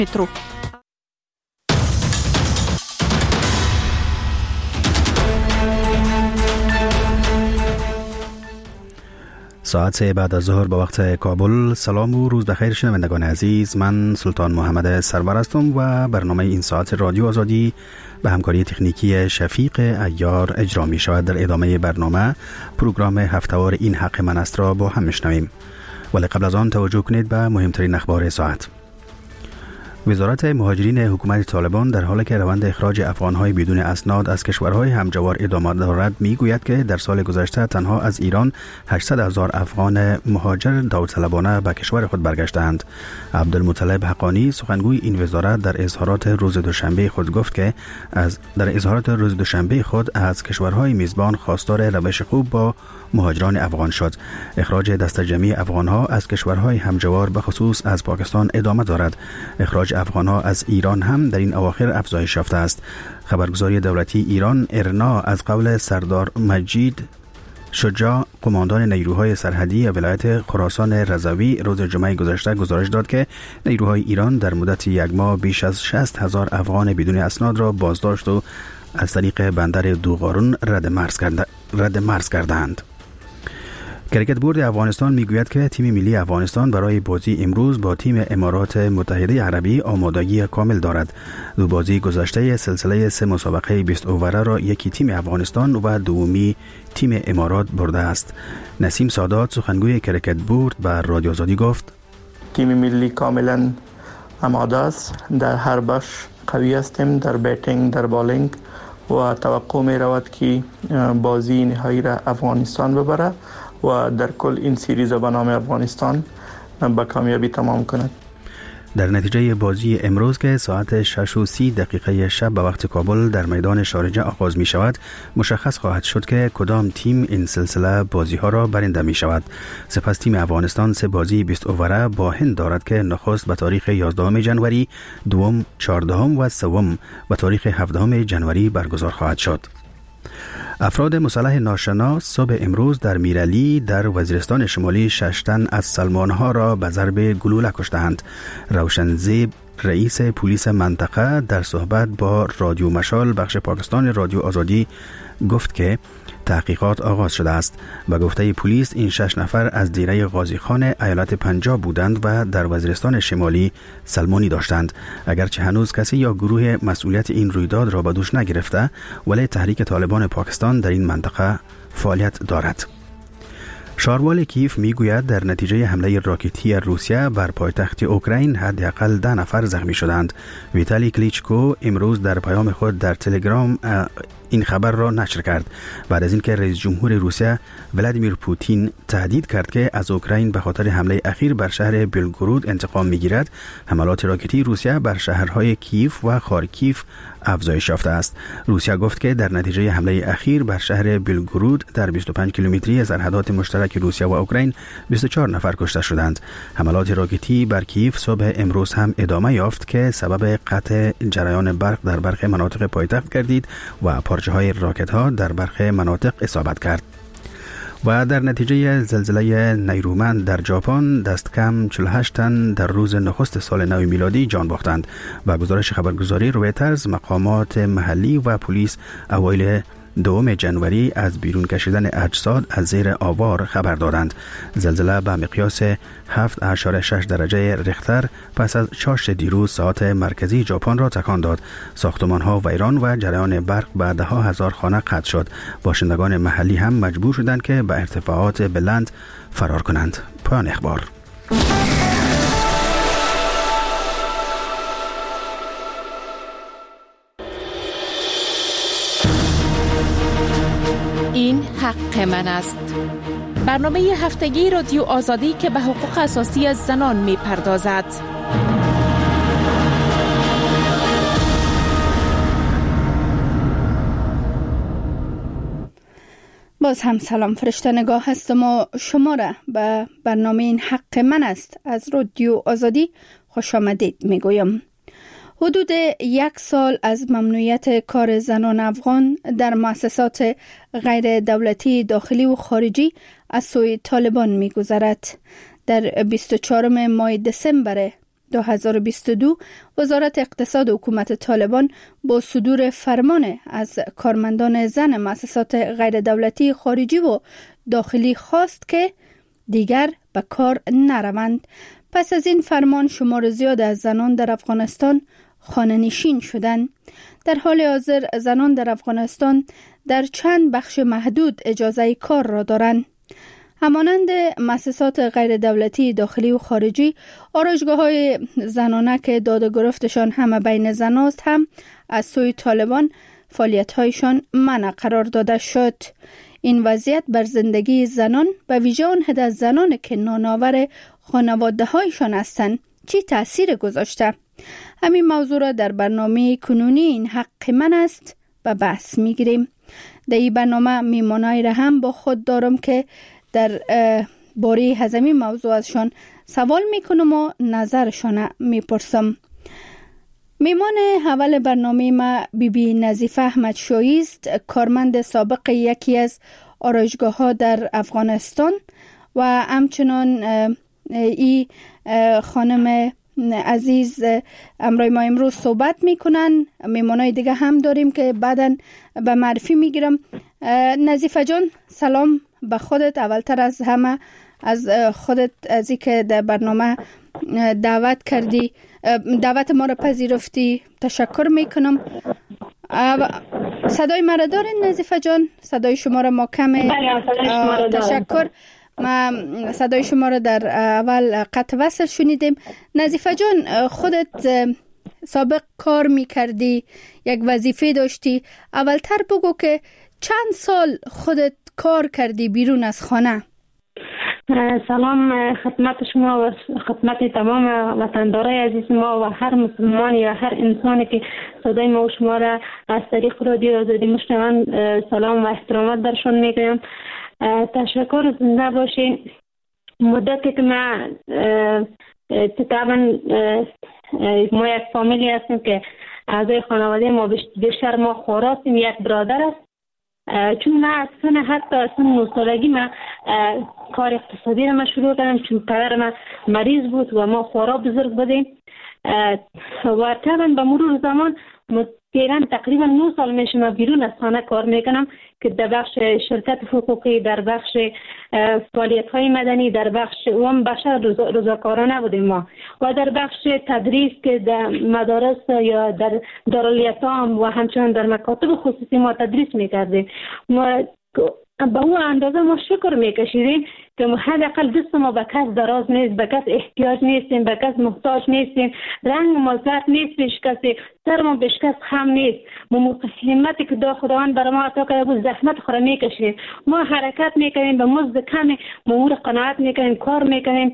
مترو. ساعت 3 بعد از ظهر به وقت کابل. سلام و روز بخیر شنوندگان عزیز، من سلطان محمد سرور هستم و برنامه این ساعت رادیو آزادی به همکاری تکنیکی شفیق عیار اجرا می شود. در ادامه برنامه پروگرام هفته‌وار این حق من است را با هم میشنویم، ولی قبل از آن توجه کنید به مهمترین اخبار ساعت. وزارت مهاجرین حکومت طالبان در حالی که روند اخراج افغان‌های بدون اسناد از کشورهای همجوار ادامه دارد میگوید که در سال گذشته تنها از ایران 800,000 افغان مهاجر داوطلبانه به کشور خود برگشتند. عبدالمطلب حقانی سخنگوی این وزارت در اظهارات روز دوشنبه خود گفت که از کشورهای میزبان خواستار روش خوب با مهاجران افغان شد. اخراج دست جمعی افغان‌ها از کشورهای همجوار به خصوص از پاکستان ادامه دارد. اخراج افغان‌ها از ایران هم در این اواخر افزایش یافته است. خبرگزاری دولتی ایران ارنا از قول سردار مجید شجاع قماندان نیروهای سرحدی ولایت خراسان رضوی روز جمعه گذشته گزارش داد که نیروهای ایران در مدت یک ماه بیش از 60,000 افغان بدون اسناد را بازداشت و از طریق بندر دوغارون رد مرز کردند. کرکت بورد افغانستان میگوید که تیم ملی افغانستان برای بازی امروز با تیم امارات متحده عربی آمادگی کامل دارد. دو بازی گذشته سلسله 3 مسابقه 20 اووره را یکی تیم افغانستان و دومی تیم امارات برده است. نسیم سادات سخنگوی کرکت بورد به رادیو آزادی گفت: تیم ملی کاملا آماده است، در هر بخش قوی هستیم، در بیتینگ، در بالینگ و توقع می رود که بازی نهایی را افغانستان ببره و در کل این سریز به نام افغانستان با کامیابی تمام کند. در نتیجه بازی امروز که ساعت 6:30 شب به وقت کابل در میدان شارجه آغاز می شود، مشخص خواهد شد که کدام تیم این سلسله بازی ها را برنده می شود. سپس تیم افغانستان 3 بازی 20 اووره با هند دارد که نخست به تاریخ 11 جنوری، دوم 14 و سوم به تاریخ 17 جنوری برگزار خواهد شد. افراد مسلح ناشناس صبح امروز در میرعلی در وزیرستان شمالی 6 تن از سلمانها را به ضرب گلوله کشتند. روشنزیب رئیس پلیس منطقه در صحبت با رادیو مشال بخش پاکستان رادیو آزادی گفت که تحقیقات آغاز شده است. به گفته پلیس این 6 نفر از دیره غازی خان ایالت پنجاب بودند و در وزیرستان شمالی سلمانی داشتند. اگرچه هنوز کسی یا گروه مسئولیت این رویداد را به دوش نگرفته، ولی تحریک طالبان پاکستان در این منطقه فعالیت دارد. شاروال کیف میگوید در نتیجه حمله راکتی روسیه بر پایتخت اوکراین حداقل 10 نفر زخمی شدند. ویتالی کلیچکو امروز در پیام خود در تلگرام این خبر را نشر کرد بعد از اینکه رئیس جمهور روسیه ولادیمیر پوتین تهدید کرد که از اوکراین به خاطر حمله اخیر بر شهر بلگورود انتقام میگیرد. حملات راکتی روسیه بر شهرهای کیف و خارکیف افزایش یافته است. روسیه گفت که در نتیجه حمله اخیر بر شهر بلگورود در 25 کیلومتری سرحدات مشترک روسیه و اوکراین 24 نفر کشته شدند. حملات راکتی بر کیف صبح امروز هم ادامه یافت که سبب قطع جریان برق در برخی مناطق پایتخت گردید و پارچه‌های راکت‌ها در برخی مناطق اصابت کرد. و در نتیجه زلزله نیرومند در ژاپن دست کم 48 تن در روز نخست سال نو میلادی جان باختند. و گزارش خبرگزاری رویترز مقامات محلی و پلیس اوایل 2 جنوری از بیرون کشیدن اجساد از زیر آوار خبر دادند. زلزله به مقیاس 7.6 درجه ریختر پس از چاشت دیروز ساعت مرکزی ژاپن را تکان داد. ساختمان‌ها ویران و جریان برق به 10,000 خانه قطع شد. باشندگان محلی هم مجبور شدند که به ارتفاعات بلند فرار کنند. پایان اخبار. این حق من است. برنامه هفتگی رادیو آزادی که به حقوق اساسی از زنان می پردازد. باز هم سلام، فرشته نگاه هستم و شما را به برنامه این حق من است از رادیو آزادی خوش آمدید می گویم. حدود 1 سال از ممنوعیت کار زنان افغان در مؤسسات غیر دولتی داخلی و خارجی از سوی طالبان می گذرد. در 24 ماه دسامبر 2022 وزارت اقتصاد حکومت طالبان با صدور فرمان از کارمندان زن مؤسسات غیر دولتی خارجی و داخلی خواست که دیگر به کار نروند. پس از این فرمان شمار زیاد از زنان در افغانستان خانه نشین شدند. در حال حاضر زنان در افغانستان در چند بخش محدود اجازه کار را دارند. همانند مؤسسات غیر دولتی داخلی و خارجی، آرایشگاه‌های زنانه که داد و گرفتشان همه بین زناست هم از سوی طالبان فعالیت‌هایشان منع قرار داده شد. این وضعیت بر زندگی زنان و ویژه آن عده زنان که نانآور خانواده‌هایشان هستند چی تأثیر گذاشته؟ همین موضوع را در برنامه کنونی این حق من است و بحث می‌گیریم. در این برنامه میمانایی را هم با خود دارم که در باره هزمی موضوع ازشان سوال میکنم و نظرشان میپرسم. میمان اول برنامه ما بیبی نظیفه احمد شایی است، کارمند سابق یکی از آرایشگاه ها در افغانستان و همچنان ای خانم عزیز امروی ما امروز صحبت میکنن. میمانای دیگه هم داریم که بعداً به معرفی میگیرم. نظیفه جان سلام به خودت. اولتر از همه از خودت از این که در برنامه دعوت کردی، دعوت ما را پذیرفتی تشکر میکنم. صدای مرا دارین نظیفه جان؟ صدای شما را ما کمه. تشکر. ما صدای شما را در اول قطع وصل شنیدیم. نظیفه جان خودت سابق کار میکردی، یک وظیفه داشتی. اولتر بگو که چند سال خودت کار کردی بیرون از خانه؟ سلام خدمت شما و خدمت تمام وطندارای عزیز ما و هر مسلمان یا هر انسانی که صدای ما و شما را از طریق رادیو آزادی میشنوند سلام و احترامات درشون میگویم. تشکر، زنده باشین. مدتی که ما طبعا ما یک فامیلی هستیم که اعضای خانواده ما بیشتر ما خوراستیم، یک برادر است. چون من از حتی از سن 9 سالگی من کار اقتصادی را شروع کردم، چون پدر من مریض بود و ما خورا بزرگ بودیم و طبعا به مرور زمان تقریبا 9 سال میشه من بیرون از خانه کار میکنم که در بخش شرکت حقوقی، در بخش فعالیت های مدنی، در بخش رضاکارانه بودیم ما و در بخش تدریس که در مدارس یا در دارالیتام و همچنان در مکاتب خصوصی ما تدریس میکردیم. ما به اون اندازه ما شکر میکشیدیم که حداقل دست ما به کس دراز نیست، به کس احتیاج نیستیم، به کس محتاج نیستیم، رنگ ما زرد نیست پیش کسی، سر ما پیش کس خم نیست. ما همتی که خداوند برای ما عطا کرده بود زحمت خورا میکشیم، ما حرکت میکنیم، به مزد کمی امور قناعت میکنیم، کار میکنیم.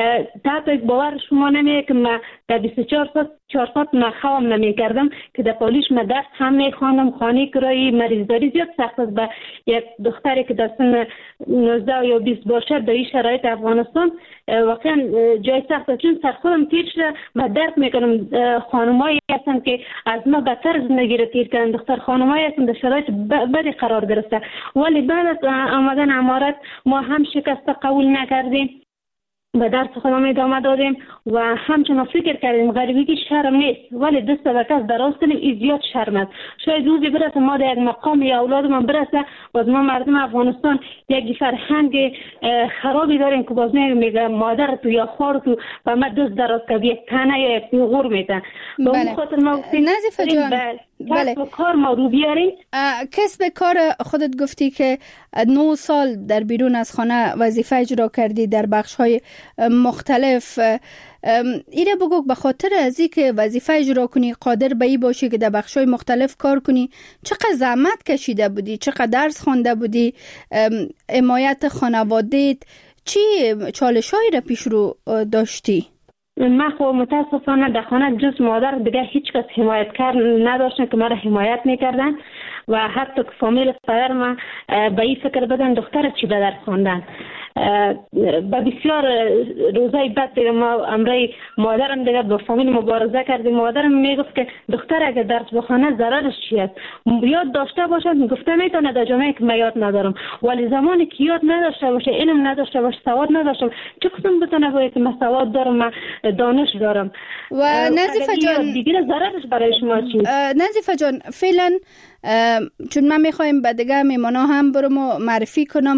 تا باور شما نمیه که من در 24 ساعت من خوام نمیکردم که در پالیش من درس هم میخواندم. خانه کرایی مریضداری زیاد سخت است به یک دختری که در سن 19 یا 20 باشه در این شرایط افغانستان واقعا جای سخت است. چون سر خودم تیر شده من درک میکنم خانمایی هستن که از ما بدتر زندگی را تیر کردن، دختر خانمایی هستن در شرایط بدی قرار گرفته، ولی بعد از آمدن امارات ما هم شکست قبول نکردیم، به درس خودم ادامه دادیم و همچنان فکر کردیم غریبگی شرم نیست، ولی دست به کس دراز کنیم این زیاد شرم است. شاید روزی برسه ما در یک مقام یا اولاد من برسه و ما مردم افغانستان یک فرهنگ خرابی داریم که باز میگه مادر تو یا خور تو و ما دست دراز کنیم یک تنه یا یک غور میدن. به اون خاطر ما نظیفه جان کسب کار ما رو بیاریم. کسب کار خودت گفتی که 9 سال در بیرون از خانه وظیفه اجرا کردی در بخش‌های مختلف. ایره بگو به خاطر از این که وظیفه اجرا کنی قادر به این باشی که در بخش‌های مختلف کار کنی چقدر زحمت کشیده بودی، چقدر درس خوانده بودی، حمایت خانواده‌ات چی چالش‌هایی را پیش رو داشتی؟ من خب متاسفانه در خانه جز مادر دیگه هیچ کس حمایتکار نداشتن که مرا حمایت میکردن و حتی فامیل پدر من به این فکر بدن دختر چی به درس خواندن. به بسیار روزای بد دیگه ما امرای مادرم دیگه با فامیل مبارزه کردیم. مادرم میگفت که دختر اگه درس بخونه ضررش چی است؟ یاد داشته باشه. میگفته میتونه در جامعه که من یاد ندارم، ولی زمانی که یاد نداشته باشه، علم نداشته باشه، سواد نداشته باشه، چه قسم بتونه باید که من سواد دارم، من دانش دارم؟ و نظیفه جان دیگه ضررش برای شما چی؟ نظیفه جان فعلا چون من میخوایم به دیگه میمانا هم برم و معرفی کنم،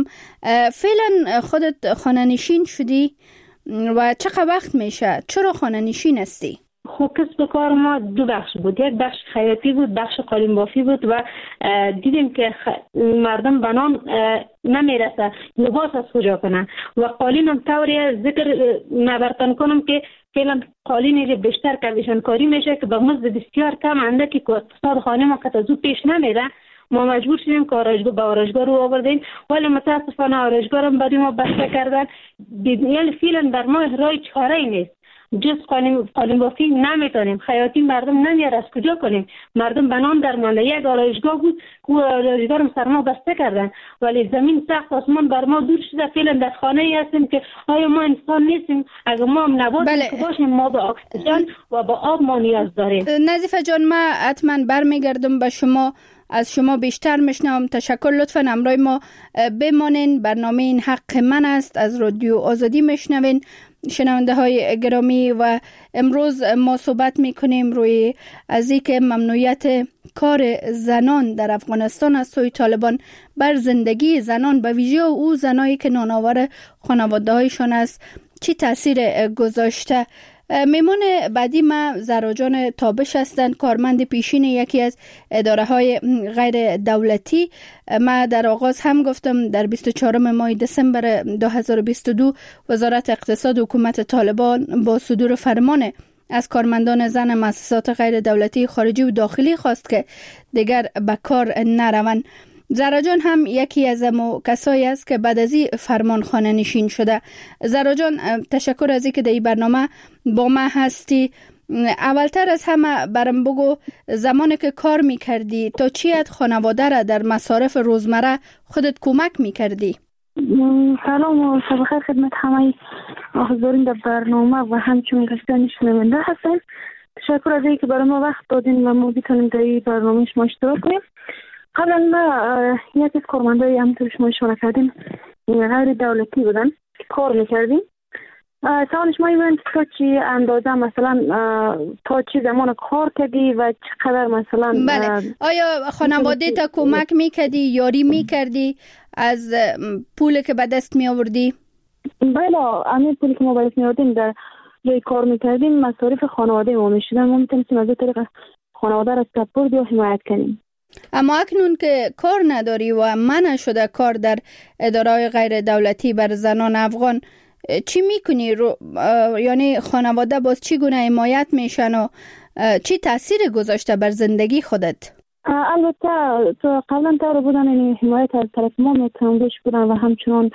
فعلا خودت خانه نشین شدی و چقدر وقت میشه؟ چرا خانه نشین هستی؟ خب کسب کار ما دو بخش بود، یک بخش خیاطی بود، بخش قالین بافی بود و دیدیم که مردم به نان نمیرسه، لباس از کجا کنن و قالین هم طوری ذکر نبرتن کنم که فعلا قالینی بیشتر کاویشن کاری میشه که به مزد بسیار کم انده که اقتصاد خانه ما که زود پیش نمیره. ما مجبور شدیم که آرایشگاه رو آوردیم، ولی متاسفانه آرایشگاه هم برای ما بسته کردن. یعنی فعلا در ما رای چاره‌ای نیست، جز قالین بافی نمیتونیم، خیاطی مردم نمیار از کجا کنیم، مردم بنان در مانده. یک آرایشگاه بود که آرایشگاه هم سر ما بسته کردن، ولی زمین سخت آسمان بر ما دور شده. فعلا در خانه ای هستیم که آیا ما انسان نیستیم؟ اگر ما هم نبات باشیم، ما به اکسیژن و به آب ما نیاز داریم. نظیفه جان من حتما برمیگردم به شما، از شما بیشتر میشنوم. تشکر، لطفا همراه ما بمانین. برنامه این حق من است از رادیو آزادی میشنوین شنونده های گرامی و امروز ما صحبت میکنیم روی از اینکه ممنوعیت کار زنان در افغانستان از سوی طالبان بر زندگی زنان به ویژه او زنایی که نانآور خانواده هایشان است چی تاثیر گذاشته. میمون بعدی ما زراجان تابش هستند، کارمند پیشین یکی از اداره های غیر دولتی. ما در آغاز هم گفتم در 24 ماه دسامبر 2022 وزارت اقتصاد حکومت طالبان با صدور فرمان از کارمندان زن مؤسسات غیر دولتی خارجی و داخلی خواست که دیگر به کار نروند. زراجان هم یکی از کسایی است که بعد از این فرمان خانه نشین شده. زراجان تشکر از اینکه در این برنامه با ما هستی. اولتر از همه برام بگو زمانی که کار میکردی تا چی حد خانواده را در مصارف روزمره خودت کمک میکردی؟ سلام و شب بخیر خدمت همه حاضرین در برنامه و همچنین کسانی شنونده هستند. تشکر از اینکه برای ما وقت دادین و ما بتونیم در این برنامه شما اشتراک کنیم. قبلا ما یکی از کارمندای همونطور شما اشاره کردیم غیر دولتی بودن، کار میکردیم. سوالش ما این تا چی اندازه مثلا تا چی زمان کار کردی و چقدر مثلا بله. آیا خانواده تا کمک میکردی، یاری میکردی از پولی که به دست می آوردی؟ بله، همین پولی که ما به دست می آوردیم در جای کار میکردیم مصارف خانواده ما میشدن. ما میتونستیم از این طریق خانواده را سپورت یا حمایت کنیم. اما اکنون که کار نداری و منع شده کار در اداره‌های غیر دولتی بر زنان افغان، چی میکنی؟ یعنی خانواده باز چی گونه حمایت میشن و چی تاثیر گذاشته بر زندگی خودت؟ البته تو قبلا طور بودن این حمایت از طرف ما میتونش بودن و همچنان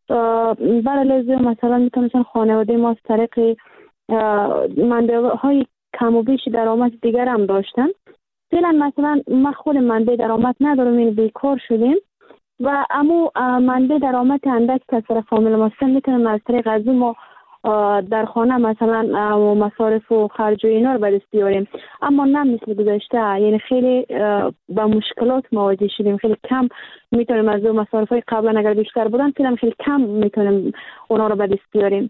برای لازم مثلا میتونستن خانواده ما از طریق منبع های کم و بیش درآمد دیگر هم داشتن. فعلا مثلا ما خود منبع درآمد ندارم، این بیکار شدیم و اما منبع درآمد اندک که از طرف فامیل ما میتونیم از طریق از ما در خانه مثلا مصارف و خرج و اینا رو به دست بیاریم، اما نه مثل گذشته. یعنی خیلی با مشکلات مواجه شدیم، خیلی کم میتونیم از مصارف های قبلا اگر بیشتر بودن فعلا خیلی کم میتونیم اونا رو به دست بیاریم.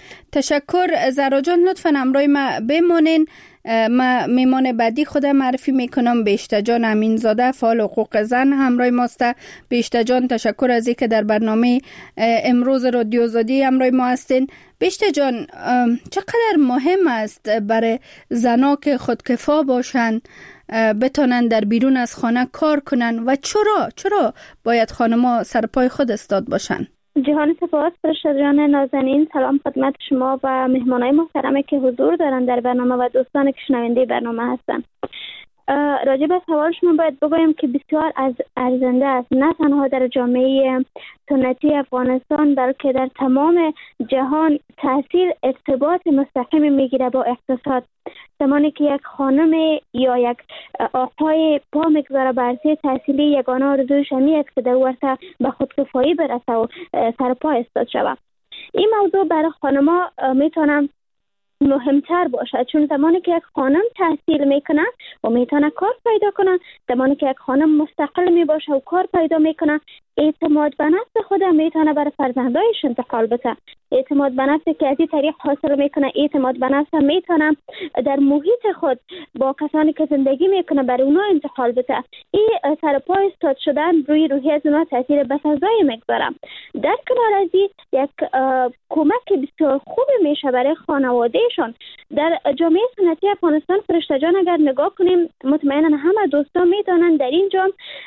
تشکر زراجان، لطفا همراه ما بمانین. ما میمان بعدی خودم معرفی میکنم. بهشته جان امینزاده فعال حقوق زن همراه ماست. بهشته جان تشکر از اینکه در برنامه امروز رادیو آزادی همراه ما هستین. بهشته جان، چقدر مهم است برای زنا که خودکفا باشن، بتونن در بیرون از خانه کار کنن و چرا باید خانم‌ها سر پای خود استاد باشن؟ جهان سپاس فرشته جان نازنین. سلام خدمت شما و مهمانای محترمی که حضور دارن در برنامه و دوستانی که شنونده برنامه هستن. راجع به سوال شما باید بگویم که بسیار ارزنده است، نه تنها در جامعه سنتی افغانستان بلکه در تمام جهان تاثیر ارتباط مستقیم میگیره با اقتصاد. زمانی که یک خانم یا یک آقای پا میگذاره به عرصه تحصیلی، یگانه آرزویش همی است که در ورته به خودکفایی برسه و سر پا ایستاد شود. این موضوع برای خانما میتونم مهمتر باشه، چون زمانی که یک خانم تحصیل میکنه و میتونه کار پیدا کنه، زمانی که یک خانم مستقل میباشه و کار پیدا میکنه، اعتماد به نفس خود میتونه برای فرزندایش انتقال بده. اعتماد به نفسی که از این طریق حاصل میکنه، اعتماد به نفس میتونه در محیط خود با کسانی که زندگی میکنه برای اونا انتقال بده. این سر پا ایستاد شدن روی روحیه از اونا تاثیر بسزایی میگذاره. در کنار از این یک کمک بسیار خوب میشه برای خانوادهشون. در جامعه سنتی افغانستان فرشته جان اگر نگاه کنیم، مطمئنا همه دوستان میدونن در اینجا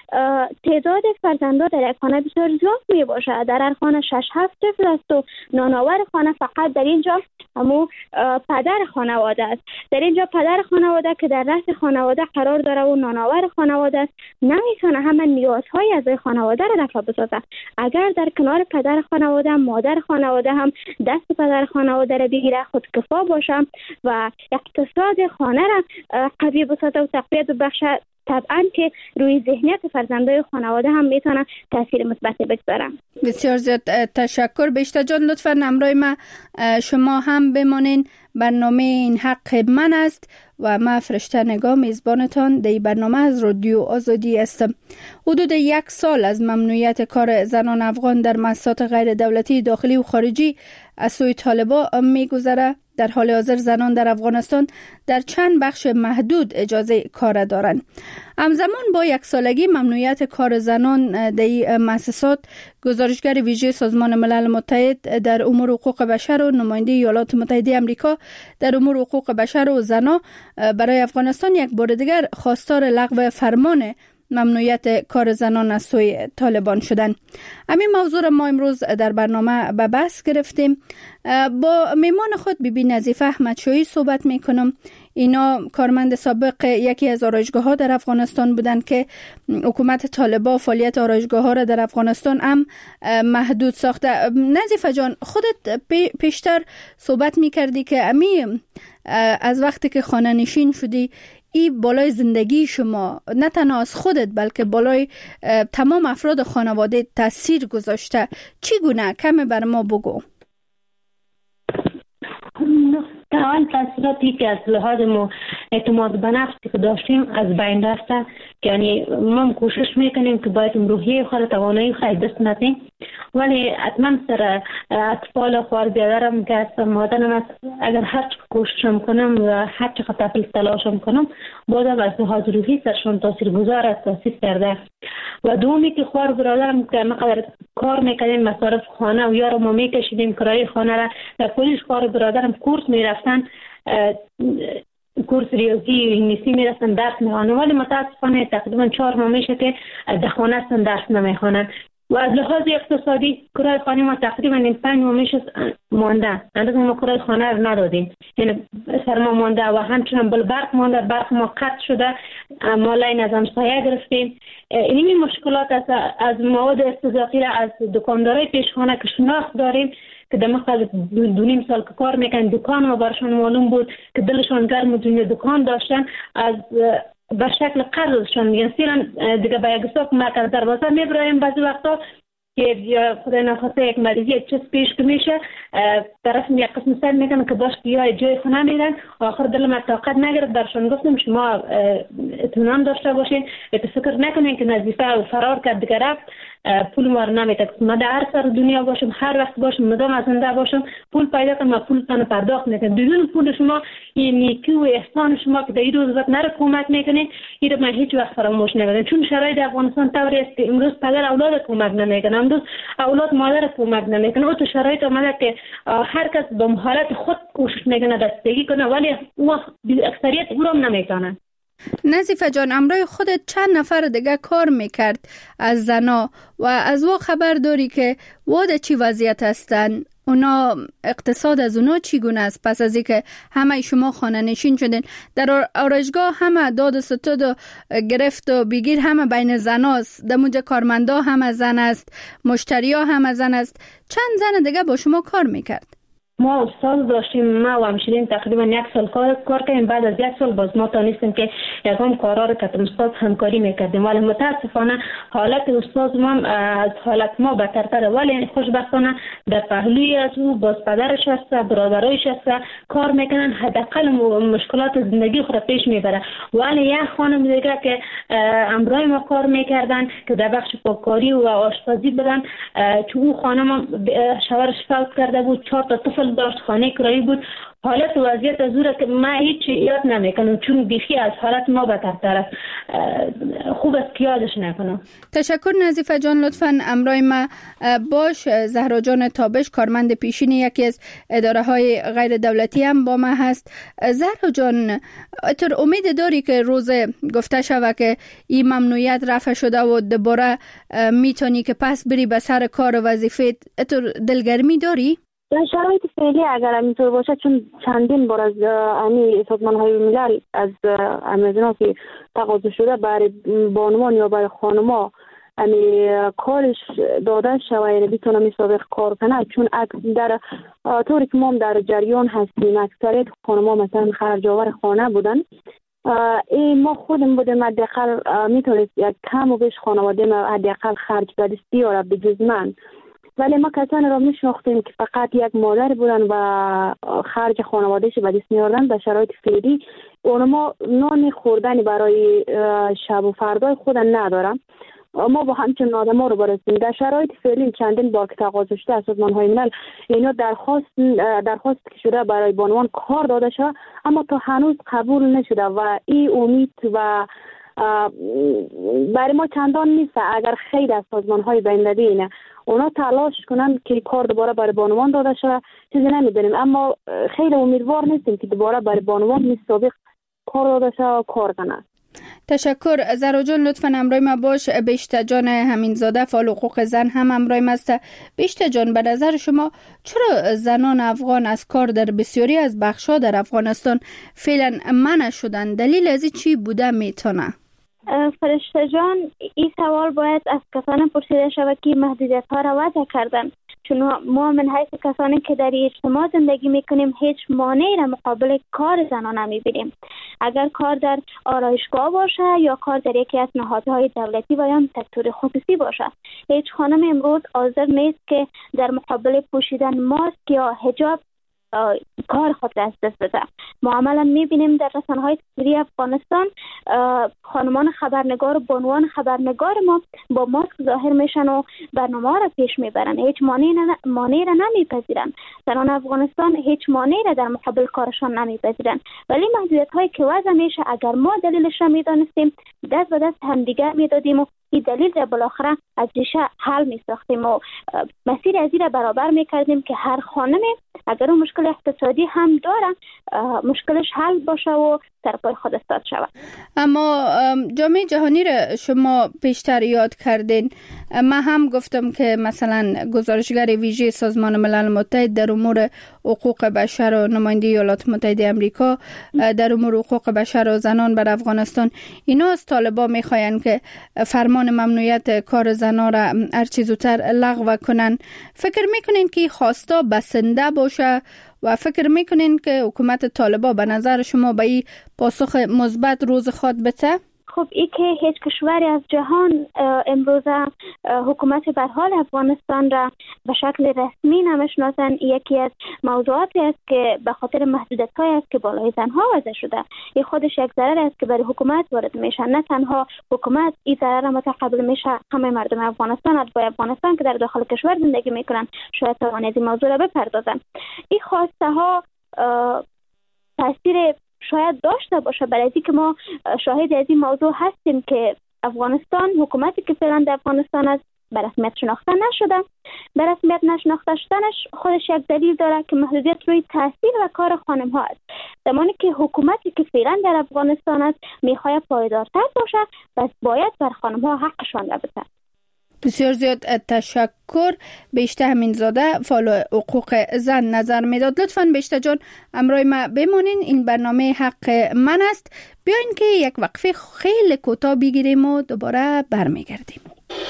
تعداد فرزندا در یک خانه بسیار زیاد می باشه. در هر خانه 6-7 طفل است و نانآور خانه فقط در اینجا همو پدر خانواده است. در اینجا پدر خانواده که در رأس خانواده قرار داره و نانآور خانواده است، نمیتونه همه نیازهای از خانواده را رفع بسازه. اگر در کنار پدر خانواده، مادر خانواده هم دست پدر خانواده را بگیره، خودکفا باشه و اقتصاد خانه را قوی بسازه و تقویت بخشه، طبعا که روی ذهنیت فرزندای خانواده هم میتونه تاثیر مثبت بگذاره. بسیار زیاد تشکر. بهشته جان لطفاً همراه ما شما هم بمانین. برنامه این حق من است و من فرشته نگاه میزبانتان در برنامه از رادیو آزادی هستم. حدود 1 سال از ممنوعیت کار زنان افغان در مؤسسات غیر دولتی داخلی و خارجی از سوی طالبان میگذره. در حال حاضر زنان در افغانستان در چند بخش محدود اجازه کار دارند. همزمان با 1 سالگی ممنوعیت کار زنان در مؤسسات، گزارشگر ویژه سازمان ملل متحد در امور حقوق بشر و نماینده ایالات متحده آمریکا در امور حقوق بشر و زنان برای افغانستان یک بار دیگر خواستار لغو فرمان ممنوعیت کار زنان از سوی طالبان شدند. همین موضوع را ما امروز در برنامه به بحث گرفتیم. با میمان خود بیبی نظیفه احمدشاهی صحبت میکنم. اینا کارمند سابق یکی از آرایشگاه‌ها در افغانستان بودند که حکومت طالبان فعالیت آرایشگاه‌ها را در افغانستان هم محدود ساخته. نظیفه جان، خودت پیشتر صحبت میکردی که از وقتی که خانه نشین شدی، این بالای زندگی شما نه تنها از خودت بلکه بالای تمام افراد خانواده تاثیر گذاشته. چگونه؟ کمی بر ما بگو. طبعا تاثیراتی که از لحاظ ما اعتماد به نفسی که داشتیم از بین رفته. یعنی ما کوشش میکنیم که باید روحیه خود توانایی خود دست ندیم، ولی حتما سر اطفال خوار بیادرم که از مادرم است، اگر هر چه کوششم کنم و هر چه طفل تلاشم کنم، بازم از لحاظ روحی سرشون تاثیر گذار است، تاثیر کرده. و دومی که خوار برادرم که مقدر کار میکنیم، مصارف خانه و یارو ما میکشیدیم کرایه خانه را، در کلیش خوار برادرم کورس میرفتن، کورس ریاضی و انگلیسی میرفتن درس میخوانن، ولی متاسفانه تقریبا 4 ماه میشه که در خانه هستن درس نمیخوانن. و از لحاظ اقتصادی کرایه خانه ما تقریبا 5 ماه میشه مانده، اندازه ما کرایه خانه رو ندادیم، یعنی سر ما مانده و همچنان برق مانده، برق ما قطع شده، ما لاین از همسایه گرفتیم. این مشکلات از مواد استضافی را از دکاندارای پیشخانه که شناخت داریم که در مقدار 2.5 سال که کار میکنن، دکان ما برشان معلوم بود که دلشان گرم و دنیا دکان داشتن، از به شکل قرضشان میگن سیرن دیگه به یک حساب مرکز دروازه میبرایم. بعضی وقتا که خدای نخواسته یک مریضی یک چیز پیش که میشه، طرف یک قسم سر میکنن که باش یا جای خونه میرن. آخر دلم طاقت نگرفت، برشان گفتم شما اطمینان داشته باشین، فکر نکنین که نظیفه فرار کرد دیگه رفت، پول ما رو نمیده. ما در هر سر دنیا باشم، هر وقت باشم، مدام از زنده باشم، پول پیدا کنم، پول تان پرداخت میکنم. بدون پول شما این نیکی و احسان شما که در این روز وقت نره کمک میکنین، این رو من هیچ وقت فراموش نمیکنم. چون شرایط افغانستان طوری است که امروز پدر اولاد کمک نمیکنه، امروز اولاد مادر کمک نمیکنه. تو شرایط اومده که هر کس به حالت خود کوشش میکنه دستگی کنه، ولی او اکثریت او رو نمیکنه. نظیفه جان، امرای خودت چند نفر دیگه کار میکرد از زنا و از او خبر داری که واده چی وضعیت هستن؟ اونا اقتصاد از اونا چگونه است پس از اینکه همه شما خانه نشین شدین؟ در آرایشگاه همه داد و ستود و گرفت و بگیر همه بین زناست، در اونجا کارمندا همه زن است، مشتریا همه زن است. چند زن دیگه با شما کار میکرد؟ ما استاد داشتیم، ما و همشیرین تقریبا 1 سال کار کردیم. بعد از 1 سال باز ما تانستیم که یکم کارا رو که استاد همکاری میکردیم، ولی متاسفانه حالت استاد ما از حالت ما بدتر. ولی خوشبختانه در پهلوی از او باز پدرش هست، برادرایش هست، کار میکنن، حداقل مشکلات زندگی خود پیش میبره. ولی یک خانم دیگه که امرای ما کار میکردن که در بخش پاککاری و آشپزی بدن، که او خانم شوهرش فوت کرده بود، 4 تا طفل داشت، خانه کرایی بود. حالت وضعیت از اوره که من هیچ یاد نمیکنم، چون بیخی از حالت ما بدتر است. خوب است که یادش نکنم. تشکر نظیفه جان. لطفاً امرای ما باش. زهرا جان تابش، کارمند پیشین یکی از اداره های غیر دولتی هم با ما هست. زهرا جان، تو امید داری که روز گفته شوه که این ممنوعیت رفع شده و دوباره میتونی که پس بری به سر کار و وظیفه، تو دلگرمی داری؟ در شرایط فعلی اگر اینطور باشه، چون چندین بار از سازمان‌های ملل از امریکا که تقاضا شده برای بانوان یا برای خانم‌ها کارش داده شوه بتونه مسابقه کار کنه، چون در طوری که ما در جریان هستیم اکثریت خانم‌ها مثلا خرج‌آور خانه بودن. ما خودم بودیم حداقل میتونست یک کم و بیش خانواده ما حداقل خرج به دست بیاره بجز من. ولی ما کسانی را میشناختیم که فقط یک مادر بودن و خرج خانوادهش به دست میاردن. در شرایط فعلی اونما نان خوردنی برای شب و فردای خودن ندارن. ما با همچنین آدما رو برسیم. در شرایط فعلی چندین بار که تقاضا شده از سازمان‌های ملل اینا درخواست که شده برای بانوان کار داده شده، اما تا هنوز قبول نشده و این امید و برای ما چندان نیست. اگر خیلی از سازمان‌های بین‌المللی اونا تلاش کنن که کار دوباره برای بانوان داده شده، چیزی نمیدونیم، اما خیلی امیدوار نیستیم که دوباره برای بانوان مثل کار داده شده و کار کنن. تشکر. زهرا جان لطفاً همراه ما باش. بهشته جان همینزاده، فعال حقوق زن هم همراه ما است. بهشته جان، به نظر شما چرا زنان افغان از کار در بسیاری از بخش‌ها در افغانستان فعلا منع شدن؟ دلیل از چی بوده میتونه؟ فرشته جان، این سوال باید از کسانی پرسیده شود که محدودیت‌ها را وضع کردن، چون ما من حیث کسانی که در اجتماع زندگی میکنیم هیچ مانعی را مقابل کار زنان نمیبینیم. اگر کار در آرایشگاه باشه یا کار در یکی از نهادهای دولتی و یا سکتور خصوصی باشه، هیچ خانم امروز حاضر نیست که در مقابل پوشیدن ماسک یا حجاب کار خود را از دست بده. ما عملا میبینیم در رسانه‌های تصویری افغانستان خانمان خبرنگار و بانوان خبرنگار ما با ماسک ظاهر میشن و برنامه را پیش میبرن، هیچ مانعی را نمیپذیرن. زنان افغانستان هیچ مانعی را در مقابل کارشان نمیپذیرن، ولی محدودیت‌هایی که وضع میشه اگر ما دلیلش را میدانستیم دست به دست همدیگر میدادیم و این دلیل را بالاخره از ریشه حل میساختیم و مسیر از این را برابر میکردیم که هر خانمی اگر اون مشکل اقتصادی هم داره مشکلش حل باشه و سر پای خود استاد شود. اما جامعه جهانی را شما پیشتر یاد کردین. من هم گفتم که مثلا گزارشگر ویژه سازمان ملل متحد در امور حقوق بشر و نماینده ایالات متحده آمریکا در امور حقوق بشر و زنان بر افغانستان، اینا از طالبان میخواین که فرمان ممنوعیت کار زنان را هر چه زودتر لغو کنن. فکر میکنین که خواستا بسنده باشه و فکر میکنین که حکومت طالبان به نظر شما به این پاسخ مثبت روز خود بده؟ خب این که هیچ کشوری از جهان امروزه حکومت به حال افغانستان را به شکل رسمی نمیشناسند، یکی از موضوعاتی است که به خاطر محدودیت‌هایی است که بالای زنها وضع شده. این خودش یک ضرر است که برای حکومت وارد میشه. نه تنها حکومت این ضرر را متقبل میشه، همه مردم افغانستان، اتباع افغانستان که در داخل کشور زندگی میکنن شاید توانید این موضوع را بپردازن. این خواسته ها تاثیر شاید داشته باشه، برای اینکه ما شاهد از این موضوع هستیم که افغانستان، حکومتی که فعلا در افغانستان است، به رسمیت شناخته نشده. به رسمیت نشناخته شدنش خودش یک دلیل داره که محدودیت روی تاثیر و کار خانم ها است. زمانی که حکومتی که فعلا در افغانستان است میخواد پایدارتر باشه، پس باید بر خانم ها حقشان را بده. بسیار زیاد تشکر. بهشته همینزاده، فعال حقوق زن نظر میداد. لطفاً بهشته جان همراه ما بمانین. این برنامه حق من است. بیاین که یک وقفه خیلی کوتاه بگیریم و دوباره برمیگردیم.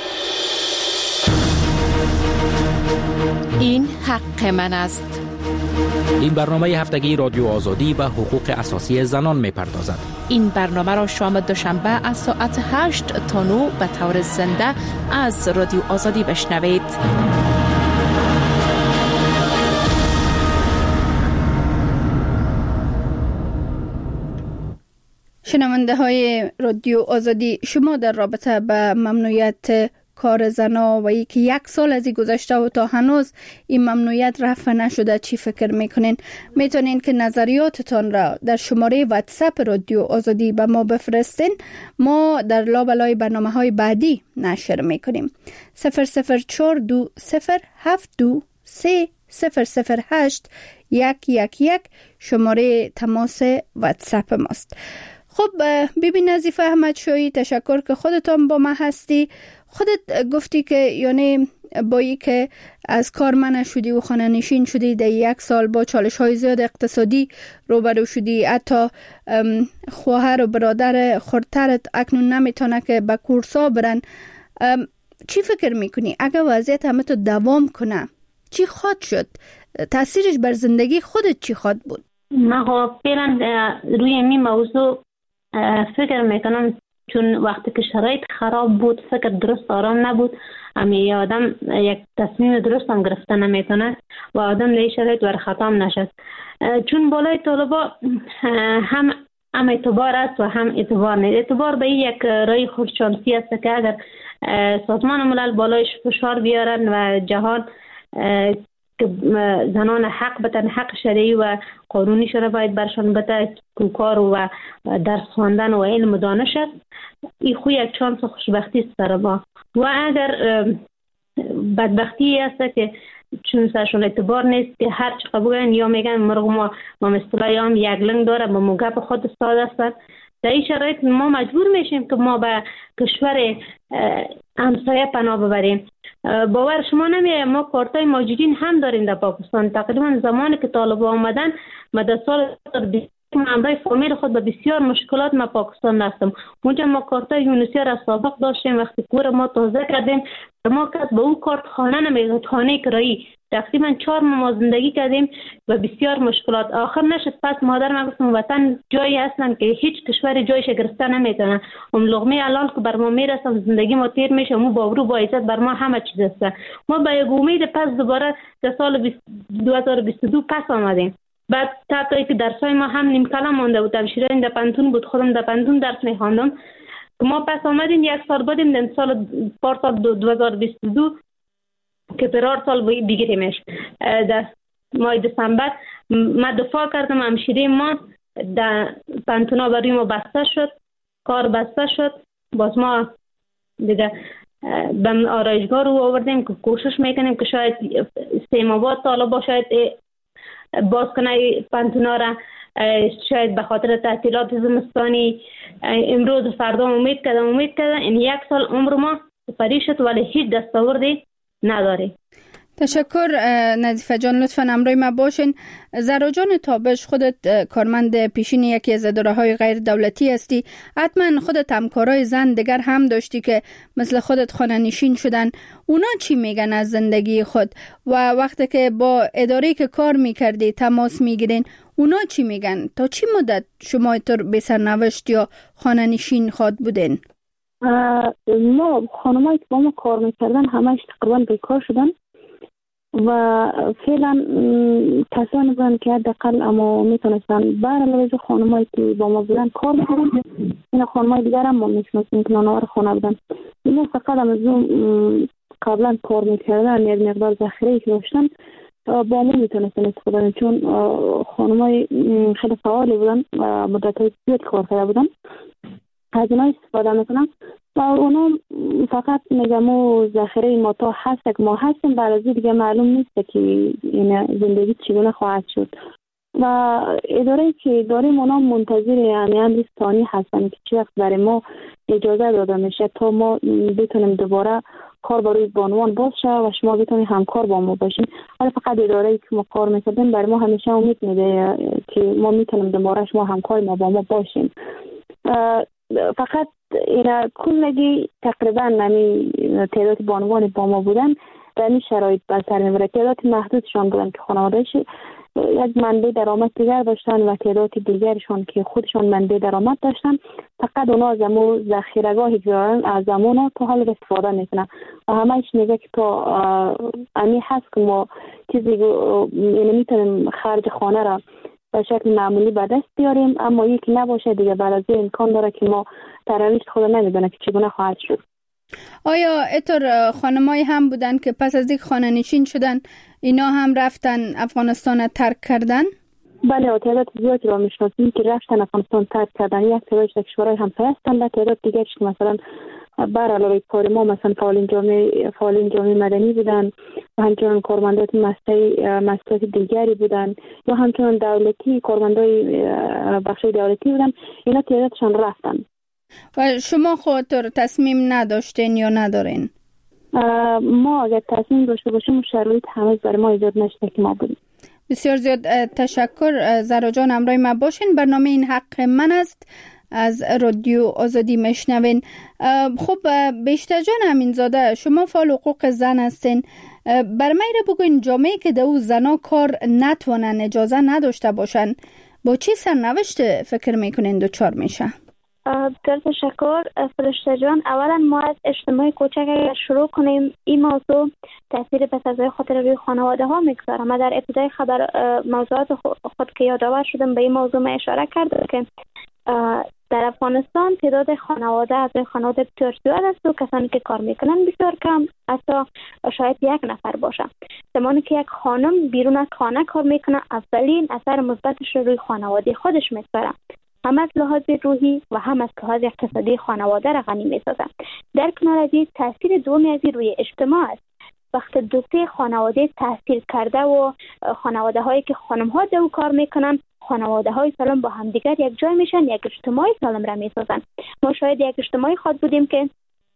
این حق من است. این برنامه هفتگی رادیو آزادی به حقوق اساسی زنان می‌پردازد. این برنامه را شام دوشنبه از ساعت 8 تا 9 به طور زنده از رادیو آزادی بشنوید. شنونده های رادیو آزادی، شما در رابطه به ممنوعیت کار زنا و اینکه 1 سال از این گذشته و تا هنوز این ممنوعیت رفع نشده چی فکر میکنین؟ میتونین که نظریاتتان را در شماره واتساپ رادیو آزادی به ما بفرستین. ما در لابلای برنامه‌های بعدی نشر میکنیم. 0042723008111 شماره تماس واتساپ ماست. خب بیبی نظیفه احمدشاهی، تشکر که خودتان با ما هستی. خودت گفتی که یعنی با ای که از کار منع شدی و خانه نشین شدی، در 1 سال با چالش های زیاد اقتصادی روبرو شدی، حتی خواهر و برادر خردترت اکنون نمیتونه که به کورسا برن. چی فکر میکنی اگر وضعیت همه تو دوام کنه چی خواهد شد؟ تاثیرش بر زندگی خودت چی خواهد بود؟ من فعلا روی این موضوع فکر میکنم، چون وقتی که شرایط خراب بود، فکر درست آرام نبود، امی آدم یک تصمیم درست هم گرفته نمیتونه و آدم در شرایط بر خطام نشد. چون بالای طالبا هم اعتبار است و هم اعتبار نیست. اعتبار به یک رای خودشانسی است که اگر سازمان ملل بالایش فشار بیارن و جهان که زنان حق بتن، حق شرعی و قانونی شده باید برشان بده، کار و درس خواندن و علم و دانش است، این خوی یک چانس و خوشبختی است برای ما. و اگر بدبختی است که چون سرشون اعتبار نیست که هر چقدر بگن یا میگن مرغ ما مثلا هم یک لنگ داره با موگب خود استاد هستن، در این شرایط ما مجبور میشیم که ما به کشور همسایه پناه ببریم. باور شما نمیه ما کارتای ماجرین هم داریم در پاکستان. تقریبا زمانی که طالبان آمدن ما در سال همراه فامیل خود به بسیار مشکلات ما پاکستان رفتم. اونجا ما کارتای یونیسر از سابق داشتیم، وقتی کور ما تازه کردیم ما کس به اون کارت خانه نمیگه، خانه کرایی تقریبا 4 ماه زندگی کردیم و بسیار مشکلات. آخر نشد، پس مادر ما گفتم وطن جایی هستن که هیچ کشور جایش گرفته نمیتونه، اون لقمه حلال که بر ما میرسم زندگی ما تیر میشه، مو با ابرو با عزت بر ما همه چیز است. ما با یک امید پس دوباره در سال 2022 پس آمدیم. بعد تا که درسای ما هم نیم کلام مونده بود، همشیرین در پنتون بود، خودم در پنتون درس میخواندم. ما پس آمدیم 1 سال بعدیم در سال پارسال 2022 که برار سال بگیریمش. در ماه دسامبر ما دفاع کردم، همشیره ما در پنتونا برای ما بسته شد، کار بسته شد. باز ما دیگه به آرایشگاه رو آوردیم که کوشش میکنیم که شاید 3 ماه بعد طالبا شاید باز کنه پنتونا را، شاید به خاطر تعطیلات زمستانی. امروز فردا امید کردم این 1 سال عمر ما سپری شد ولی هیچ دستاوردی نداری. تشکر نظیفه جان، لطفاً همراه ما باشین. زهرا جان تابش، خودت کارمند پیشین یکی از اداره‌های غیر دولتی هستی، حتما خودت همکارای زن دیگر هم داشتی که مثل خودت خانه نشین شدن. اونا چی میگن از زندگی خود و وقتی که با اداره‌ای که کار میکردی تماس میگیرین اونا چی میگن؟ تا چی مدت شما اینطور بی سرنوشت یا خانه نشین خواد بودین؟ ما خانمایی که با ما کار میکردن همش تقریبا بیکار شدن و فعلا کسانی بودن که حداقل اما میتونستن برای خانمایی که با ما بودن کار میکردن. این خانمای دیگر هم ما میشناسیم که نانوار خانه بودن. اینا فقط هم از اون قبلا کار میکردن، یک مقدار ذخیره‌ای که داشتن با ما میتونستن استفاده کنن، چون خانمای خیلی فعالی بودن و مدت‌های زیاد کار کرده بودن، از اونها استفاده میکنن و اونا فقط میگم و ذخیره ما تا هست که ما هستیم، برای دیگه معلوم نیست که این زندگی چگونه خواهد شد. و اداره‌ای که داریم اونا منتظر امر ثانی هستن که چه وقت برای ما اجازه داده میشه تا ما بتونیم دوباره کار برای بانوان باز شه و شما بتونید همکار با ما باشین. ولی فقط اداره‌ای که ما کار می‌کردیم برای ما همیشه امید میده که ما میتونیم دوباره شما همکار ما با ما باشین. فقط اینا کلگی تقریبا نمی تعداد بانوان با ما بودن در این شرایط بر سر میبره. تعداد محدودشان بودن که خانوادهش یک منبع درآمد دیگر داشتن و تعداد دیگرشان که خودشان منبع درآمد داشتن، فقط اونا از امو ذخیره‌گاهی دارن، از امونا تا حال استفاده میکنن و همه‌اش میگه که تا امی هست که ما چیزی یعنی میتونیم خرج خانه را به شکل معمولی به دست بیاریم، اما یکی نباشه دیگه بعد از امکان داره که ما تراویش خود نمیدونه که چگونه خواهد شد. آیا اینطور خانمایی هم بودن که پس از یک خانه نشین شدن اینا هم رفتن افغانستان ترک کردن؟ بله، تعداد زیادی را میشناسیم که رفتن افغانستان ترک کردن. یک تعدادش در کشورهای همسایه هستند و تعداد دیگرش که مثلا بر علاوه کار ما مثلا فعالین جامعه مدنی بودن و همچنان کارمندات مؤسسات دیگری بودن یا همچنان دولتی کارمندای بخش دولتی بودن. اینا تعدادشان رفتن. و شما خودتون تصمیم نداشتین یا ندارین؟ ما اگر تصمیم داشته باشیم شرایط همه برای ما ایجاد نشده که ما بودیم. بسیار زیاد تشکر زهرا جان، همراه ما باشین. برنامه این حق من است از رادیو آزادی میشنوین. خب بیشتر جان امینزاده، شما فعال حقوق زن هستین، بر من بگوین جامعه که دو زنا کار نتونن، اجازه نداشته باشن، با چی سرنوشت فکر میکنین دوچار میشه؟ بسیار تشکر فرشته جان. اولا ما از اجتماع کوچک اگر شروع کنیم، این موضوع تاثیر به سزای خاطر روی خانواده ها میگذاره. ما در ابتدای خبر موضوعات خود که یادآور شدم به این موضوع ما اشاره کردم که در افغانستان تعداد خانواده از خانواده بسیار زیاد است و کسانی که کار میکنن بسیار کم، حتی شاید یک نفر باشه. زمانی که یک خانم بیرون از خانه کار میکنه، اولین اثر مثبتش رو روی خانواده خودش میذاره، هم از لحاظ روحی و هم از لحاظ اقتصادی خانواده را غنی می‌سازه. در کنار از این تاثیر دومی از روی اجتماع است. وقتی دو سه خانواده تاثیر کرده و خانواده هایی که خانم ها دو کار میکنن، خانواده های سالم با همدیگر یک جای میشن، یک اجتماع سالم را میسازن. ما شاید یک اجتماعی خود بودیم که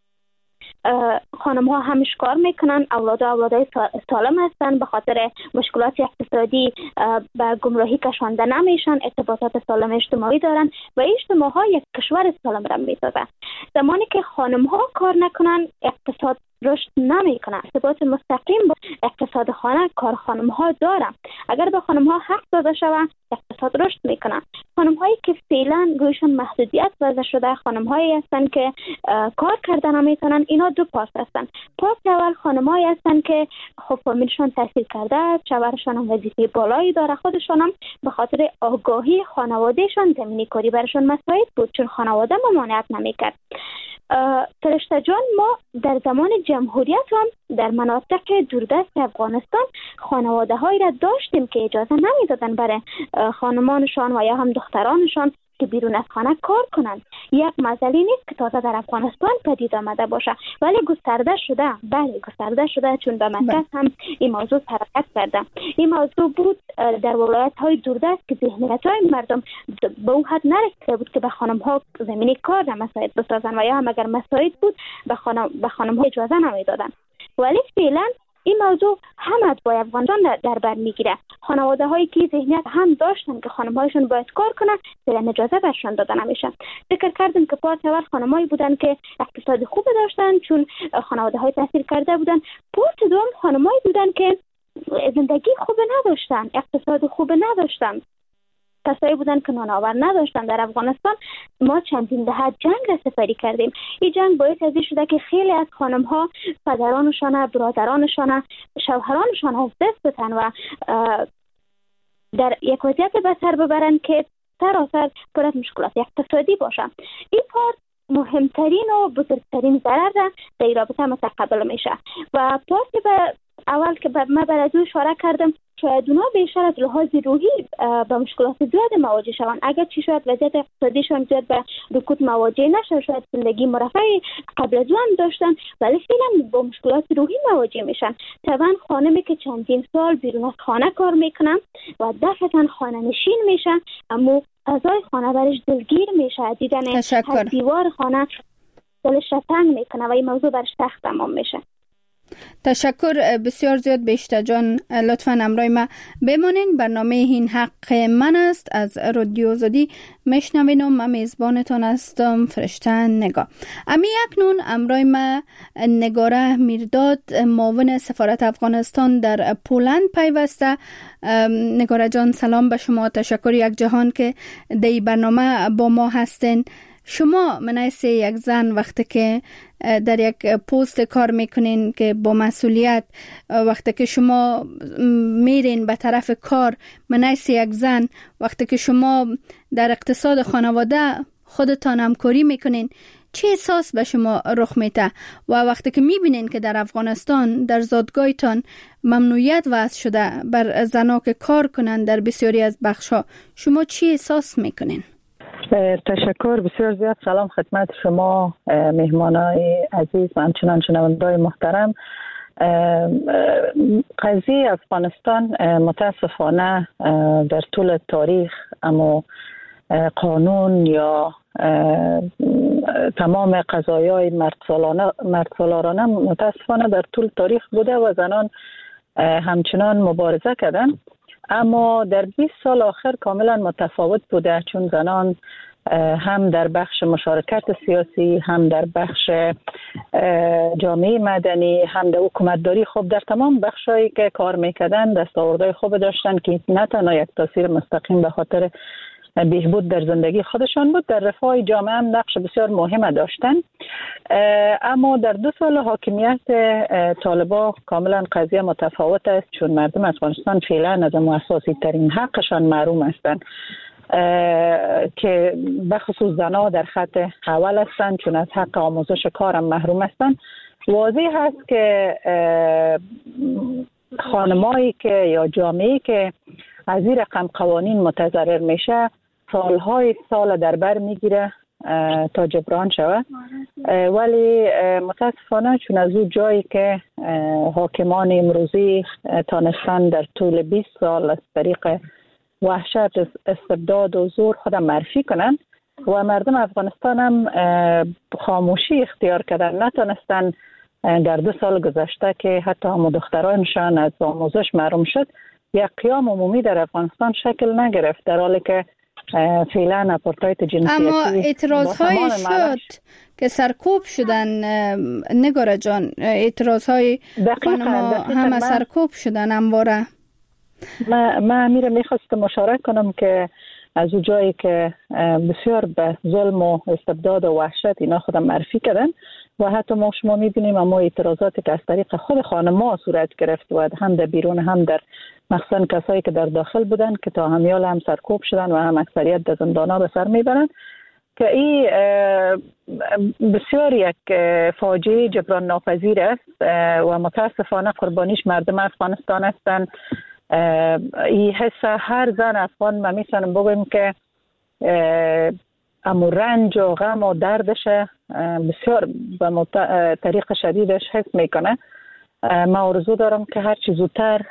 خانم ها همش کار میکنن، اولادای سالم هستن، به خاطر مشکلات اقتصادی به گمراهی کشانده نمیشن، ارتباطات سالم اجتماعی دارن و اجتماع ها یک کشور سالم را میسازن. زمانی که خانم ها کار نکنن، اقتصاد رشد نمیکنه. ارتباط مستقیم با اقتصاد کار خانم ها داره. اگر به خانم ها حق داده شود، اقتصاد رشد میکنه. خانم هایی که فعلا گویشون محدودیت وضع شده، خانم هایی هستن که کار کردن نمیتونن، اینا دو پارت هستن. پارت اول خانم هایی هستن که خب فامیلشون تحصیل کرده، شوهرشون هم وظیفه بالایی داره، خودشون هم به خاطر آگاهی خانوادهشون زمینی کاری برشون مساعد بود، چون خانواده ممانعت نمیکرد. فرشته جان، ما در زمان جمهوریت هم در مناطق دوردست افغانستان خانواده هایی را داشتیم که اجازه نمیدادن برای خانمانشان و یا هم دخترانشان که بیرون از خانه کار کنند. یک مسئله نیست که تازه در افغانستان پدید آمده باشه، ولی گسترده شده. بله گسترده شده، چون به مرکز هم این موضوع حرکت کرده. این موضوع بود در ولایت های دوردست که ذهنیت های مردم به اون حد نرسیده بود که به خانم ها زمینی کار مساعد بسازن و یا هم اگر مساعد بود به خانم ها اجازه نمیدادن. ولی فعلا این موضوع هم با افغانستان در بر میگیره. خانواده هایی که ذهنیت هم داشتن که خانم هایشون باید کار کنن، فعلا اجازه برشون داده نمیشه. فکر کردم که پارت اول خانمایی بودن که اقتصاد خوب داشتن، چون خانواده های تحصیل کرده بودن. پارت دوم خانمایی بودن که زندگی خوب نداشتن، اقتصاد خوب نداشتن، کسایی بودن که نانآور نداشتن. در افغانستان ما چندین دهه جنگ را سپری کردیم. این جنگ باعث از این شده که خیلی از خانم ها پدرانشان، برادرانشان، شوهرانشان از دست بدن و در یک وضعیت به سر ببرن که سراسر پر از مشکلات اقتصادی باشه. این پارت مهمترین و بزرگترین ضرر را در رابطه متقبل میشه و پارت اول که من برای او اشاره کردم، شاید اونا بیشتر از لحاظ روحی با مشکلات زیاد مواجه شوند. اگر چی شاید وضعیت اقتصادیشان زیاد به رکود مواجه نشه، شاید زندگی مرفه قبل از اون داشتن، ولی فعلا با مشکلات روحی مواجه میشن. طبعا خانمی که چندین سال بیرون از خانه کار میکنن و دفعتا خانه نشین میشن، اما فضای خانه برش دلگیر میشه، دیدن از دیوار خانه دلش را تنگ میکنه و این موضوع برش سخت تمام میشه. تشکر بسیار زیاد بیشتر جان. لطفاً همراه ما بمانین. برنامه این حق من است از رادیو آزادی میشنوین و من میزبانتان هستم فرشته نگاه. امی اکنون همراه ما نگاره میرداد معاون سفارت افغانستان در پولند پیوسته. نگاره جان سلام به شما، تشکر یک جهان که در برنامه با ما هستین. شما منایسه یک زن وقتی که در یک پست کار میکنین که با مسئولیت، وقتی که شما میرین به طرف کار، منایسه یک زن وقتی که شما در اقتصاد خانواده خودتان همکاری میکنین، چه احساس به شما رخ میده؟ و وقتی که میبینین که در افغانستان در زادگاهتان ممنوعیت وضع شده بر زنها که کار کنن در بسیاری از بخشها، شما چه احساس میکنین؟ تشکر بسیار زیاد. سلام خدمت شما مهمانای عزیز و همچنان شنوندگان محترم. قضیه افغانستان متاسفانه در طول تاریخ اما قانون یا تمام قضایای مردسالارانه متاسفانه در طول تاریخ بوده و زنان همچنان مبارزه کردن، اما در 20 سال آخر کاملا متفاوت بوده، چون زنان هم در بخش مشارکت سیاسی، هم در بخش جامعه مدنی، هم در حکومتداری خوب در تمام بخشایی که کار میکردن دستاوردهای خوب داشتن که نه تنها یک تاثیر مستقیم به خاطر بهبود در زندگی خودشان بود، در رفاه جامعه هم نقش بسیار مهم داشتن. اما در 2 سال حاکمیت طالبان کاملا قضیه متفاوت است، چون مردم افغانستان فعلا از اساسی ترین حقشان محروم هستند که بخصوص زنها در خط اول هستند، چون از حق آموزش کار هم محروم هستند. واضح هست که خانمایی که یا جامعه‌ای که از این رقم قوانین متضرر میشه سالهای سال در بر میگیره تا جبران شود، ولی متاسفانه چون از اون جایی که حاکمان امروزی تانستن در طول 20 سال از طریق وحشت، استبداد و زور خودم معرفی کنن و مردم افغانستان هم خاموشی اختیار کردن، نتونستن در 2 سال گذشته که حتی هم دخترانشان از آموزش محروم شد، یک قیام عمومی در افغانستان شکل نگرفت، در حالی که فعلا اپارتاید جنسیتی. اما اعتراضهای شد که سرکوب شدن نگاره جان، اعتراضهای خانم‌ها همه سرکوب شدن همواره. من میره میخواست مشارکت کنم که از اون جایی که بسیار به ظلم و استبداد و وحشت اینا خودم معرفی کردن و حتی ما شما میبینیم اما اعتراضاتی که از طریق خود خانم‌ها صورت گرفت و هم در بیرون هم در مخصوصا کسایی که در داخل بودن که تا همیال هم سرکوب شدن و هم اکثریت در زندان‌ها به سر میبرن، که این بسیار یک فاجعه جبران ناپذیر است و متاسفانه قربانیش مردم افغانستان هستند. این حس هر زن افغان ما میتونم بگویم که امو رنج و غم و دردش بسیار به طریق شدیدش حس میکنه. ما آرزو دارم که هر چی زودتر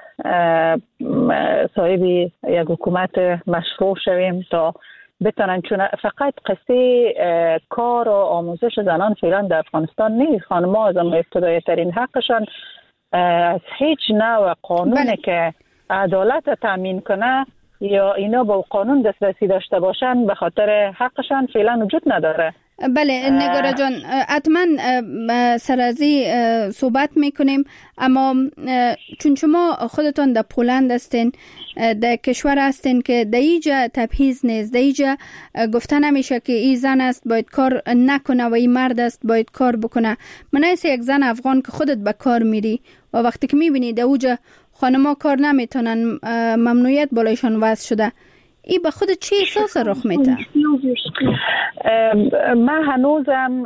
صاحب یک حکومت مشروع شویم تا بتونن، چون فقط قصه کار و آموزش زنان فعلا در افغانستان نیست. خانم‌ها از ابتدایی ترین حقشان از هیچ نوع قانونی که عدالت تامین کنه یا اینا با قانون دسترسی داشته باشن به خاطر حقشان فعلا وجود نداره. بله نگاره جان، حتما سرازی صحبت میکنیم، اما چون شما خودتون در پولند هستین، در کشور هستین که در اینجا تبعیض نیست، در اینجا گفته نمیشه که این زن است باید کار نکنه و این مرد است باید کار بکنه. منایسه یک زن افغان که خودت به کار میری و وقتی که میبینی در اونجا خانم‌ها کار نمیتونن، ممنوعیت بالایشان وضع شده، این به خود چه احساس رخ میده؟ من هنوزم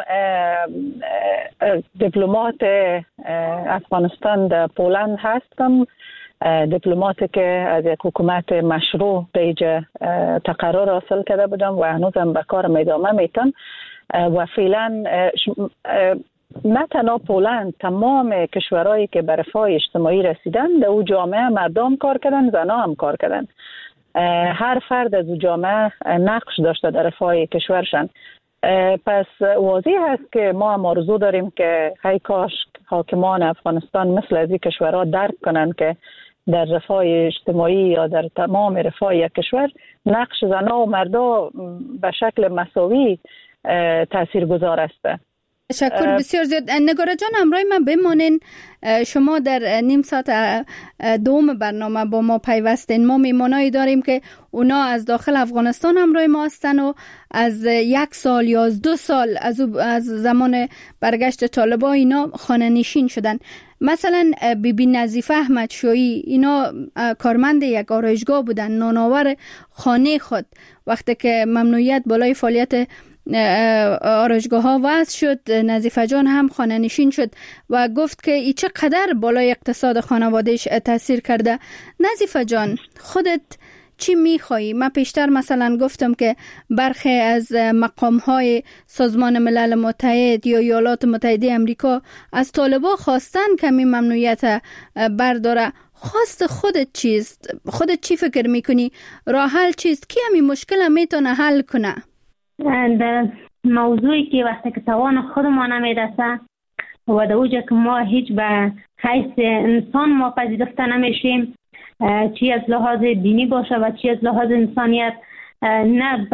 دیپلمات افغانستان در پولند هستم، دیپلماتی که از یک حکومت مشروع به اینجا تقرر حاصل کرده بودم و هنوزم به کارم ادامه میتم و فعلا نه تنها پولند، تمام کشورهایی که به رفاه اجتماعی رسیدن در او جامعه مردم کار کردن، زنها هم کار کردن. هر فرد از او جامعه نقش داشته در رفاه کشورشان. پس واضح است که ما هم آرزو داریم که ای کاش حاکمان افغانستان مثل از این کشورها درک کنند که در رفاه اجتماعی یا در تمام رفاه یک کشور نقش زنها و مردا به شکل مساوی تاثیرگذار است. تشکر بسیار زیاد. نگاره جان همراه من بمانین. شما در نیم ساعت دوم برنامه با ما پیوستین. ما میمانایی داریم که اونا از داخل افغانستان همراه ما هستن و از 1 سال یا از 2 سال از زمان برگشت طالبان اینا خانه نشین شدن. مثلا بیبی نظیفه احمد شایی اینا کارمند یک آرایشگاه بودن، نانآور خانه خود. وقتی که ممنوعیت بالای فعالیت آرایشگاه ها وضع شد، نظیفه جان هم خانه نشین شد و گفت که ای چقدر بالای اقتصاد خانوادهش تاثیر کرده. نظیفه جان خودت چی میخوایی؟ من پیشتر مثلا گفتم که برخی از مقام های سازمان ملل متحد یا ایالات متحده امریکا از طالبان خواستن که این ممنوعیت برداره. خواست خودت چیست؟ خودت چی فکر میکنی؟ راه حل چیست؟ کی همین مشکل میتونه حل کنه؟ در موضوعی که وقتی که توان خودمان نمیرسه و در اوجه که ما هیچ به حیث انسان ما پذیرفته نمیشیم، چی از لحاظ دینی باشه و چی از لحاظ انسانیت، نه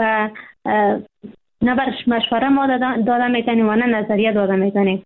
برش مشوره ما داده میکنیم و نه نظریه داده میکنیم.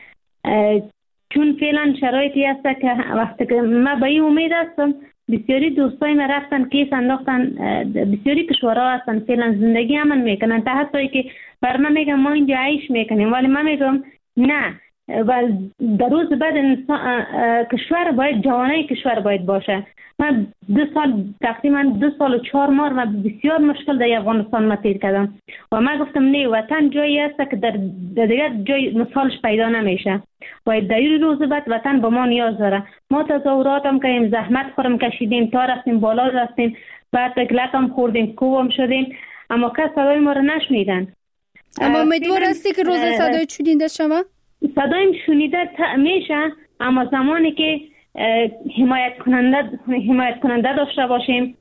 چون فعلا شرایطی هست که وقتی که من به این امید هستم، بسیاری دوستای ما رفتن کیس انداختن، بسیاری کشورها هستن فعلا زندگی امن میکنن، تا حتی که بر من میگم ما اینجا عیش میکنیم، ولی من میگم نه. و در روز بعد کشور باید جوانای کشور باید باشه. من 2 سال تقریبا 2 سال و 4 ماه من بسیار مشکل در افغانستان ما تیر کردم و من گفتم نه، وطن جایی است که در دیگر جای مثالش پیدا نمیشه و در این روز بعد وطن به ما نیاز داره. ما تظاهرات هم کردیم، زحمت خورم کشیدیم تا رفتیم بالا رفتیم، بعد تکلک هم خوردیم، کوب شدیم، اما کس صدای ما رو نشنیدن. اما امیدوار هستی که روز صدای شنیده شود؟ صدایم شنیده میشه، اما زمانی که حمایت کننده داشته باشیم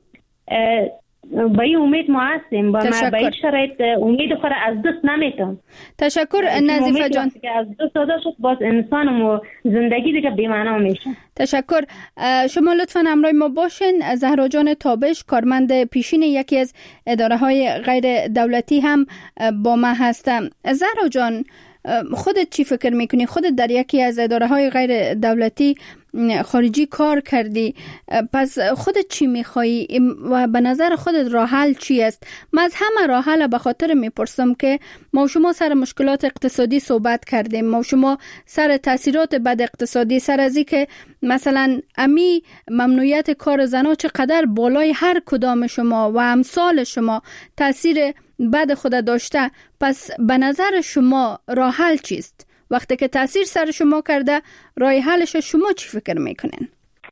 با این امید ما هستیم. با ما با این شرایط امید خود از دست نمیتم. تشکر نظیفه جان. از دست داده شد باز انسان و زندگی دیگه بی‌معنا میشه. تشکر. شما لطفاً همراه ما باشین. زهرا جان تابش، کارمند پیشین یکی از اداره های غیر دولتی هم با ما هستم. زهرا جان خودت چی فکر میکنی؟ خودت در یکی از اداره های غیر دولتی خارجی کار کردی، پس خودت چی میخوایی و به نظر خودت راه حل چی است؟ من از همه راه حل به خاطر میپرسم که ما شما سر مشکلات اقتصادی صحبت کردیم، ما شما سر تاثیرات بد اقتصادی، سر از این که مثلا امی ممنوعیت کار زنها چقدر بالای هر کدام شما و امثال شما تاثیر بد خود داشته. پس به نظر شما راه حل چیست؟ وقتی که تاثیر سر شما کرده راه حلش شما چی فکر میکنین؟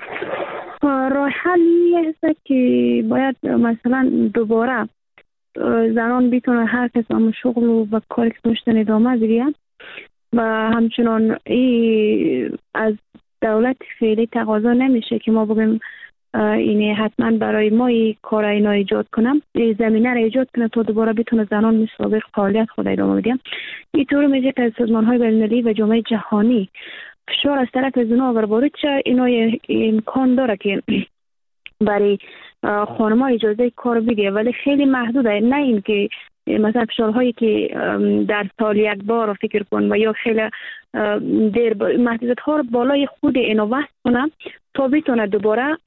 راه حل هست که باید مثلا دوباره زنان بیتونه هر کس هم شغل و کاری که داشتن ادامه بگیرن و همچنان از دولت فعلی تقاضا نمیشه که ما بگیم اینه حتما برای ما کار اینا ایجاد کنم، زمینه را ایجاد کنم تا دوباره بتونه زنان مثل سابق فعالیت خود ادامه بدیم. اینطور میشه که سازمان‌های بین‌المللی و جامعه جهانی فشار از طرف زنان وارد شه. اینا امکان داره که برای خانم‌ها اجازه کار بده، ولی خیلی محدوده. نه این که مثلا فشارهایی که در سال یک بار فکر کن و یا خیلی دیر محدودیت ها رو بالای خود اینو وصل کنم تا بتونه دوباره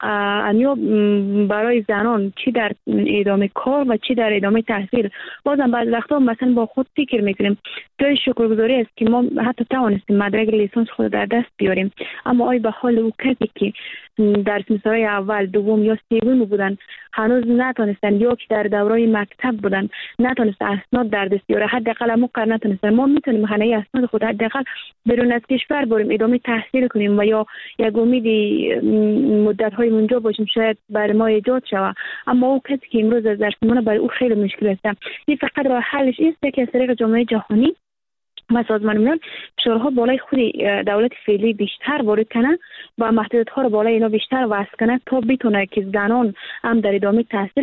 برای زنان چی در ادامه کار و چی در ادامه تحصیل. بازم بعضی وقتا مثلا با خود فکر میکنیم جای شکرگزاری است که ما حتی توانستیم مدرک لیسانس خود در دست بیاریم، اما آیا به حال او کسی که در سمسترهای اول، دوم یا سوم بودن هنوز نتونستن یا که در دوره مکتب بودن نتونستن اسناد در دست بیاره، حداقل ما کار نتونستن، ما میتونیم همه اسناد خود حداقل بیرون از کشور بریم ادامه تحصیل کنیم و یا یک امیدی مدت های اونجا باشیم شاید برای ما ایجاد شود. اما او کسی که امروز از درس میمونه برای او خیلی مشکل است. این فقط راه حلش است که از طریق جامعه جهانی و سازمان ملل فشارها بالای خود دولت فعلی بیشتر وارد کنه و محدودیت‌ها رو بالای اینا بیشتر وضع کنه تا بتونه که زنان هم در ادامه تحصیل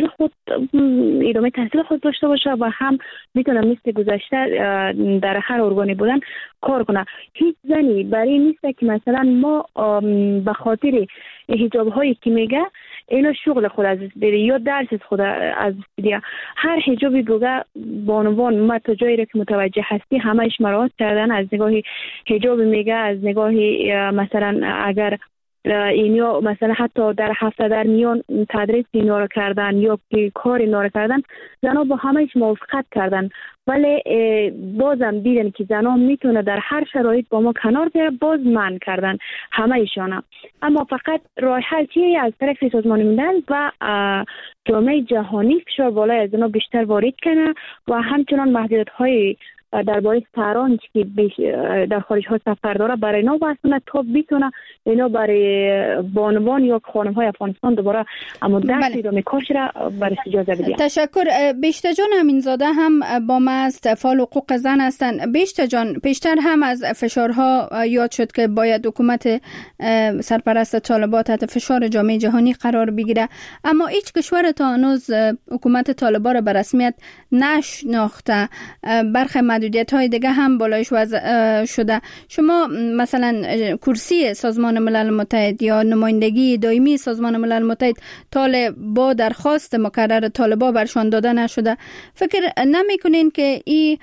خود داشته باشه و هم میتونه مثل گذشته در هر ارگانی بودن کار کنه. هیچ زنی برای نیست که مثلا ما به خاطر حجاب هایی که میگه اینا شغل خود از بده یا درس خود از بده. هر حجابی بگه بانوان ما تا جایی را که متوجه هستی همهش مراعات کردن. از نگاه حجاب میگه، از نگاه مثلا اگر اینیا مثلا حتی در هفته در میان تدریس اینا رو کردن یا کار اینا رو کردن، زنها با همهش موافقت کردن، ولی بازم دیدن که زنها میتونه در هر شرایط با ما کنار بیاره، باز منع کردن همه ایشانا. اما فقط راه حل چیه؟ از طرف سازمان ملل و جامعه جهانی فشار بالای از اینا بیشتر وارد کنه و همچنان محدودیت‌های درباره سران که در خارج ها سفر داره برای اینا واسه تا بتونه اینا برای بانوان یا خانم‌های افغانستان دوباره اما درس ادامه کارش را برای اجازه بدید. تشکر. بیشتر جان امینزاده هم با ما است، فعال حقوق زن هستند. بیشتر جان، پیشتر هم از فشارها یاد شد که باید حکومت سرپرست طالبان تحت فشار جامعه جهانی قرار بگیره، اما هیچ کشور تا هنوز حکومت طالبان را به رسمیت نشناخته. برخی محدودیت‌های دیگه هم بالایش وضع شده. شما مثلا کرسی سازمان ملل متحد یا نمایندگی دائمی سازمان ملل متحد با درخواست مکرر طالبان برشان داده نشده. فکر نمی‌کنین که این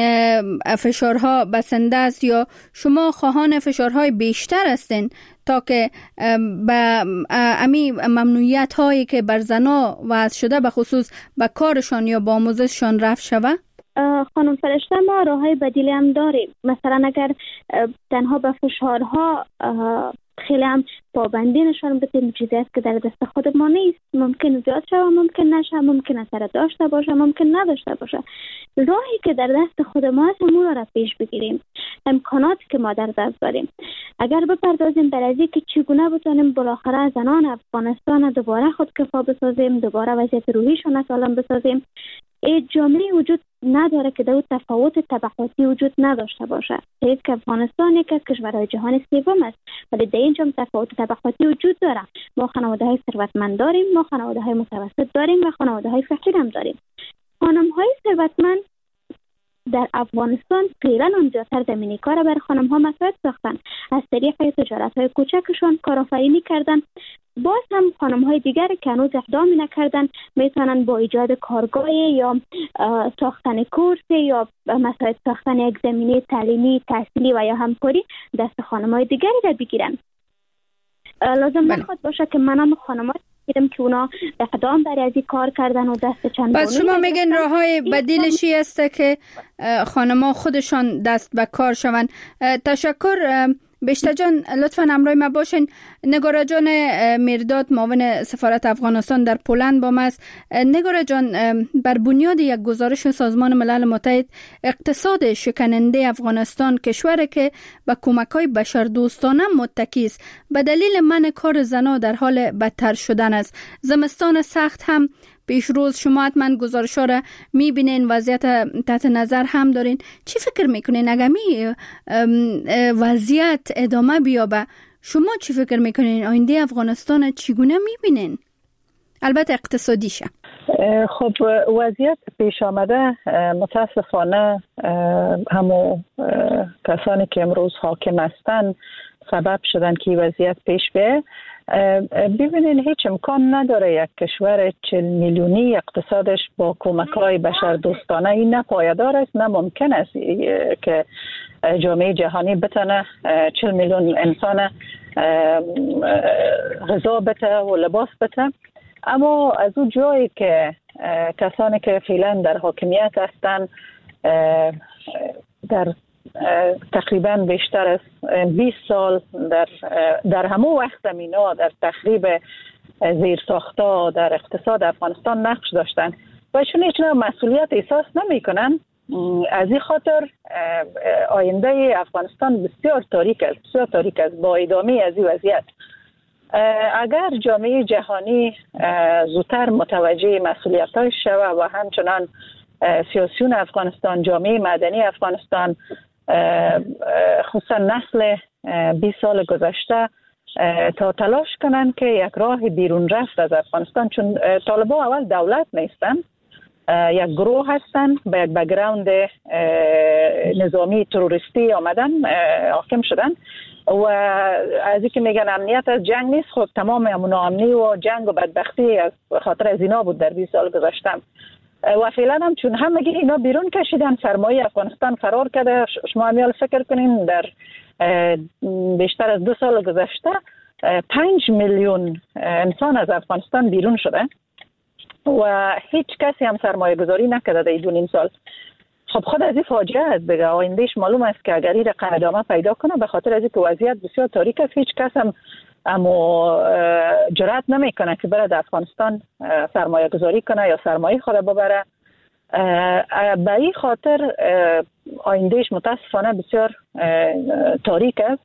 فشارها بسنده است یا شما خواهان فشارهای بیشتر هستین تا که به امی ممنوعیت هایی که بر زنا وضع شده به خصوص به کارشان یا با آموزششان رفع شوه؟ خانم فرشته، ما راههای بدیلی هم داریم. مثلا اگر تنها به فشارها خیلی هم پابندی نشان بدیم، چیزی است که در دست خود ما نیست. ممکن زیاد شوه، ممکن نشه، ممکن اثر داشته باشه، ممکن نداشته باشه. راهی که در دست خود ما است همون را پیش بگیریم. امکاناتی که ما در دست داریم اگر بپردازیم بر از اینکه چگونه بتونیم بالاخره زنان افغانستان دوباره خودکفا بسازیم، دوباره وضعیت روحیشون سالم بسازیم. این جامعه وجود نداره که در تفاوت طبقاتی وجود نداشته باشه. حیف که افغانستان یک از کشورهای جهان سوم است، ولی در اینجا تفاوت طبقاتی وجود داره. ما خانواده‌های ثروتمند داریم، ما خانواده‌های متوسط داریم و خانواده‌های فقیر هم داریم. خانم‌های ثروتمند در افغانستان فعلا هم زیادتر زمینه کار برای خانم‌ها مساعد ساختن. از طریق تجارت‌های کوچکشون کارآفرینی کردن. باز هم خانم‌های دیگر که هنوز اقدامی نکردن میتونن با ایجاد کارگاه یا ساختن کورس یا مساعد ساختن یک زمینه تعلیمی، تحصیلی و یا همکاری دست خانم‌های دیگری را بگیرن. لازم نخواد باشه که منم خانم‌ها دیدم که اونا اقدام برای ازی کار کردن و دست چند بس شما میگن راههای بدیلشی است که خانم‌ها خودشان دست به کار شوند. تشکر. بیشتر جان لطفاً همراه ما باشین. نگارا جان میرداد، معاون سفارت افغانستان در پولند با ما است. نگارا جان، بر بنیاد یک گزارش سازمان ملل متحد، اقتصاد شکننده افغانستان کشوری که به کمک‌های بشردوستانه متکی است به دلیل منع کار زنان در حال بدتر شدن است. زمستان سخت هم پیش روز، شما حتما گزارش‌ها را می‌بینین، وضعیت تحت نظر هم دارین. چی فکر می‌کنین اگر وضعیت ادامه بیابه؟ شما چی فکر می‌کنین آینده افغانستان چگونه می‌بینین؟ البته اقتصادیشه. خب وضعیت پیش آمده متاسفانه همو کسانی که امروز حاکم هستند سبب شدن که وضعیت پیش بیه. ببینین هیچ امکان نداره یک کشور 40 میلیونی اقتصادش با کمک‌های بشردوستانه این نه پایدار است، نه ممکن است که جامعه جهانی بتونه 40 میلیون انسان غذا بده و لباس بده. اما از اون جایی که کسانی که فعلا در حاکمیت هستند در تقریبا بیشتر از 20 سال در همه وقت اینا در تخریب زیرساخت‌ها در اقتصاد افغانستان نقش داشتن و چون هیچ نوع مسئولیت احساس نمی‌کنن. از این خاطر آینده افغانستان بسیار تاریک است با ادامه از این وضعیت. اگر جامعه جهانی زودتر متوجه مسئولیت‌هاش شود و همچنان سیاسیون افغانستان، جامعه مدنی افغانستان خصوصا نسل 20 سال گذشته تا تلاش کنن که یک راه بیرون رفت از افغانستان، چون طالبان اول دولت نیستن، یک گروه هستن با یک بک‌گراند نظامی تروریستی آمدن حاکم شدن و از اینکه میگن امنیت از جنگ نیست، خب تمام ناامنی و جنگ و بدبختی از خاطر از اینا بود در 20 سال گذشته. و فعلا هم چون همگی اینا بیرون کشیدن، سرمایه افغانستان فرار کرده. شما همیال فکر کنین در بیشتر از 2 سال گذشته 5 میلیون انسان از افغانستان بیرون شده و هیچ کسی هم سرمایه گذاری نکرده در این 2.5 سال. خب خود از این فاجعه است دیگه. آیندهش معلوم است که اگر این رقم ادامه پیدا کنه، به خاطر از اینکه وضعیت بسیار تاریک است، هیچ کس هم جرأت نمیکنه که بره در افغانستان سرمایه گذاری کنه یا سرمایه خود ببره. به این خاطر آیندهش متاسفانه بسیار تاریک است،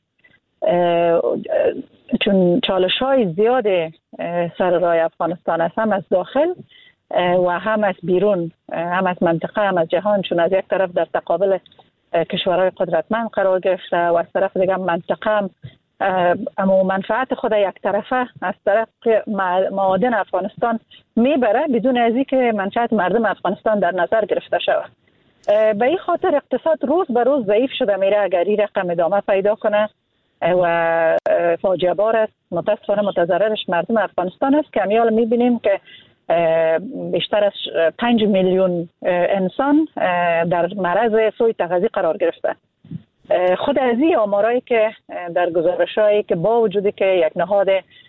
چون چالش‌های زیاد سر راه افغانستان است، هم از داخل و هم از بیرون، هم از منطقه، هم از جهان، چون از یک طرف در تقابل کشورهای قدرتمند قرار گرفته و از طرف دیگه منطقه اما منفعت خود یک طرفه از طرف معادن افغانستان میبره بدون از اینکه منفعت مردم افغانستان در نظر گرفته شود. به این خاطر اقتصاد روز به روز ضعیف شده میره اگر این رقم ادامه پیدا کنه و فاجعه بار است. متاسفانه متضررش مردم افغانستان است که همیال میبینیم که بیشتر از 5 میلیون انسان در معرض سوء تغذیه قرار گرفته. خود از این آمارایی که در گزارش‌هایی که با وجودی که یک نهاد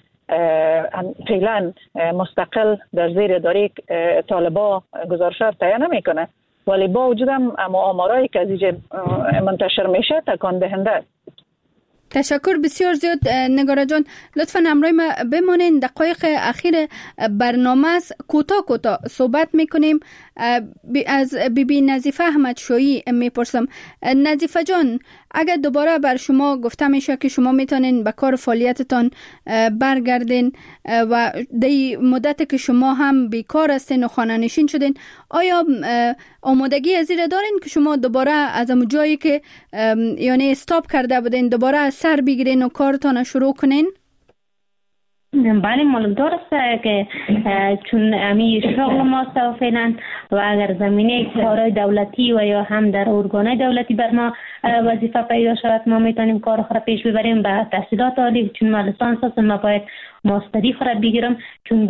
فعلا مستقل در زیر اداره طالبان گزارشات تهیه نمیکنه، ولی با وجود هم آمارایی که از اینجا منتشر میشه تکان دهنده است. تشکر بسیار زیاد نگارا جان. لطفاً همراه ما بمانین. دقایق اخیر برنامه است، کوتاه صحبت میکنیم. از بی نظیفه احمد شایی میپرسم. نظیفه جان، اگر دوباره بر شما گفته میشه که شما میتونین به کار فعالیتتان برگردین و در مدت که شما هم بیکار هستین و خانه نشین شدین، آیا آمادگی از این دارین که شما دوباره از اون جایی که یعنی استاپ کرده بودین دوباره سر بگیرین و کارتان شروع کنین؟ بله معلوم درسته که چون امی شغل ماست و فعلا و اگر زمینه کارهای دولتی و یا هم در ارگانهای دولتی بر ما وظیفه پیدا شود، ما میتونیم کار خود پیش ببریم. به تحصیلات عالی، چون ما لیسانس هستم، ما باید ماستری خود بگیرم، چون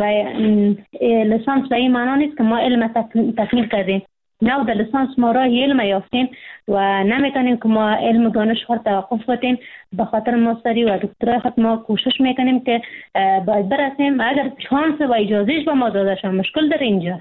لیسانس به این معنا نیست که ما علم تکمیل کردیم. نه، در لیسانس ما راه علم یافتیم و نمیتونیم که ما علم دانش خود توقف کنیم. به خاطر ماستری و دکترای خود ما کوشش میکنیم که باید برسیم، اگر چانس و اجازهش به ما داده شد. مشکل در اینجا.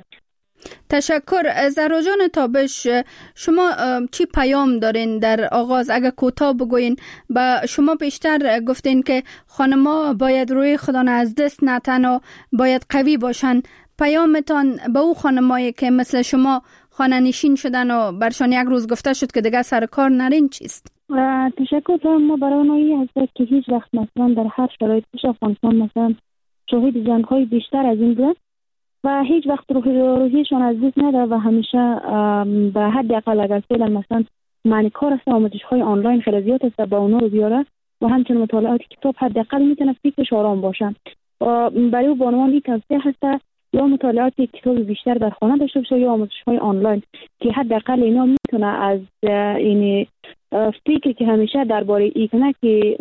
تشکر. زهرا جان تابش، شما چی پیام دارین در آغاز؟ اگر کوتاه بگوین. با شما بیشتر گفتین که خانما باید روی خودان از دست نتن و باید قوی باشن. پیامتان به او خانمایی که مثل شما خانه نشین شدن و برشان یک روز گفته شد که دیگه سر کار نرین چیست؟ تشکر. ما برای اونایی هست که هیچ وقت مثلا در هر شرایط پیش افغانستان مثلا شاهد جنگ‌های بیشتر از این بود و هیچ وقت روحیشان از دست نداد و همیشه به حد اقل اگر فعلا مثلا معنی کار است، آموزش‌های آنلاین خیلی زیاد است با اونا رو بیاره و همچنین مطالعات کتاب حد اقل میتونه فکرش آرام باشه. برای او بانوان این توصیه هست یا مطالعات کتاب بیشتر در خانه داشته باشه یا آموزش‌های آنلاین که حداقل اینا میتونه از این فکری که همیشه درباره اینه که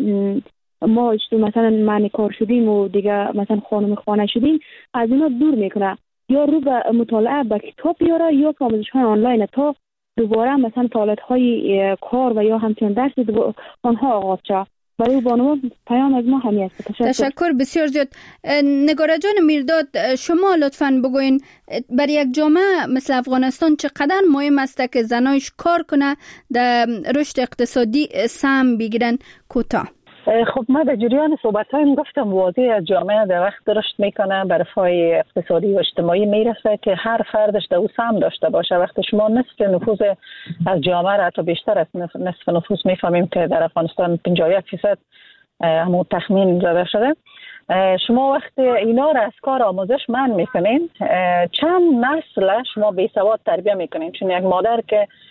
ما مثلا معنی کار شدیم و دیگه مثلا خانم خانه شدیم از اینا دور میکنه، یا رو به مطالعه به کتاب بیاره یا آموزش‌های آنلاین تا دوباره مثلا فعالیت‌های کار و یا همچنین درس آنها آغاز شد. برای بانوان پیام از ما همین است. تشکر بسیار زیاد. نگارا جان میرداد، شما لطفاً بگوین بر یک جامعه مثل افغانستان چقدر مهم است که زنایش کار کنه در رشد اقتصادی سهم بگیرن؟ کوتاه. خب ما در جریان صحبت‌هایم گفتم واضح از جامعه در وقت رشد میکنه به رفاه اقتصادی و اجتماعی میرسه که هر فردش در او سهم داشته باشه. وقتی شما نصف نفوذ از جامعه را حتی بیشتر از نصف نفوذ میفهمیم که در افغانستان 51% همون تخمین زده شده، شما وقتی اینا را از کار آموزش منع میکنین چند نسل شما بی سواد تربیه میکنین. چون یک مادر که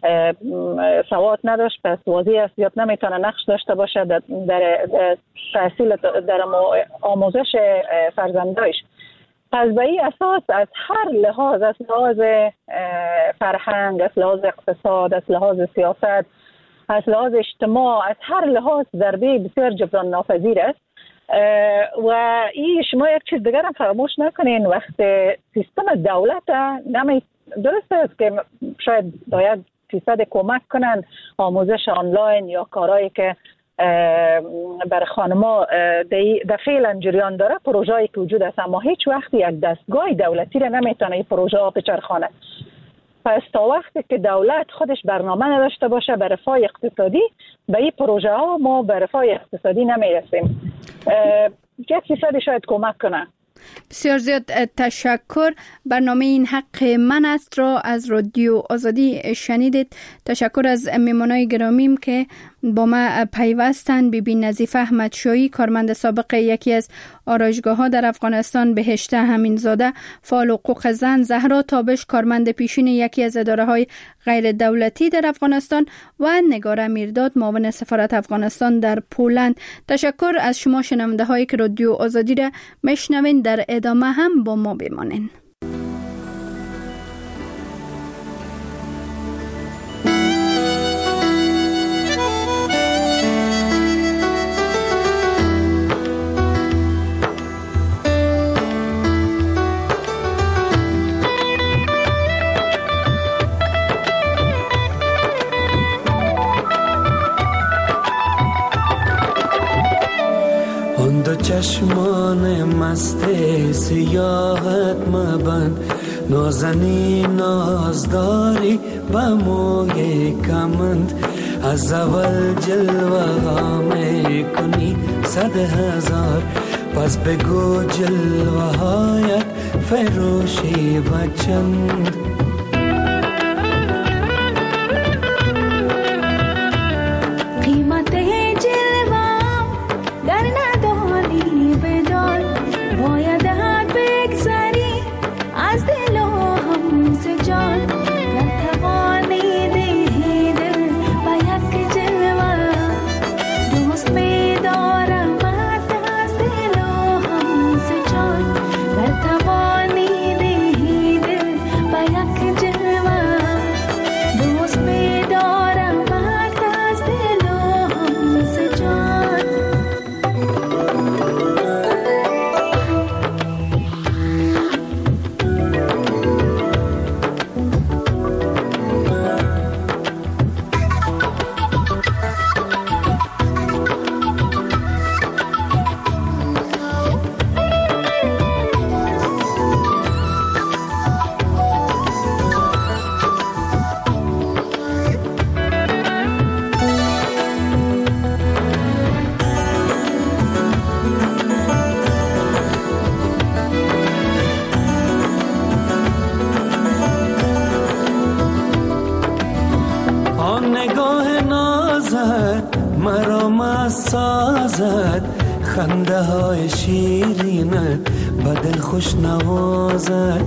سواد نداشت، پس واضح است زیاد نمیتونه نقش داشته باشه در تحصیل در آموزش فرزندایش. پس به این اساس از هر لحاظ، از لحاظ فرهنگ، از لحاظ اقتصاد، از لحاظ سیاست، از لحاظ اجتماع، از هر لحاظ ضربه بسیار جبران ناپذیر است. و این شما یک چیز دیگر هم فراموش نکنین، وقت سیستم دولت درست است که شاید باید فیصد کمک کنن آموزش آنلاین یا کارهایی که بر خانما در فعلا جریان داره، پروژه‌ای که وجود است، اما هیچ وقت یک دستگاه دولتی را نمیتونه این پروژه ها بچرخانه. پس تا وقتی که دولت خودش برنامه نداشته باشه بر رفاه اقتصادی، به این پروژه ها ما بر رفاه اقتصادی نمیرسیم. یک فیصد شاید کمک کنه. بسیار زیاد تشکر. برنامه این حق من است را از رادیو آزادی شنیدید. تشکر از میمانای گرامیم که با ما پیوستن. بیبی نظیفه احمدشاهی، کارمند سابق یکی از آرایشگاه ها در افغانستان، بهشته همینزاده، فعال حقوق زن، زهرا تابش، کارمند پیشین یکی از اداره های غیر دولتی در افغانستان و نگار میرداد، معاون سفارت افغانستان در پولند. تشکر از شما شنونده هایی که رادیو آزادی را میشنوین. در ادامه هم با ما بمانین. چشمان مست سیاحت مبند، نازنین نازداری با موی کمند، از اول جلوه ها می کنی 100,000، پس بگو جلوه هایت فروشی بچند. خنده های شیرینه بدل خوش نوازد،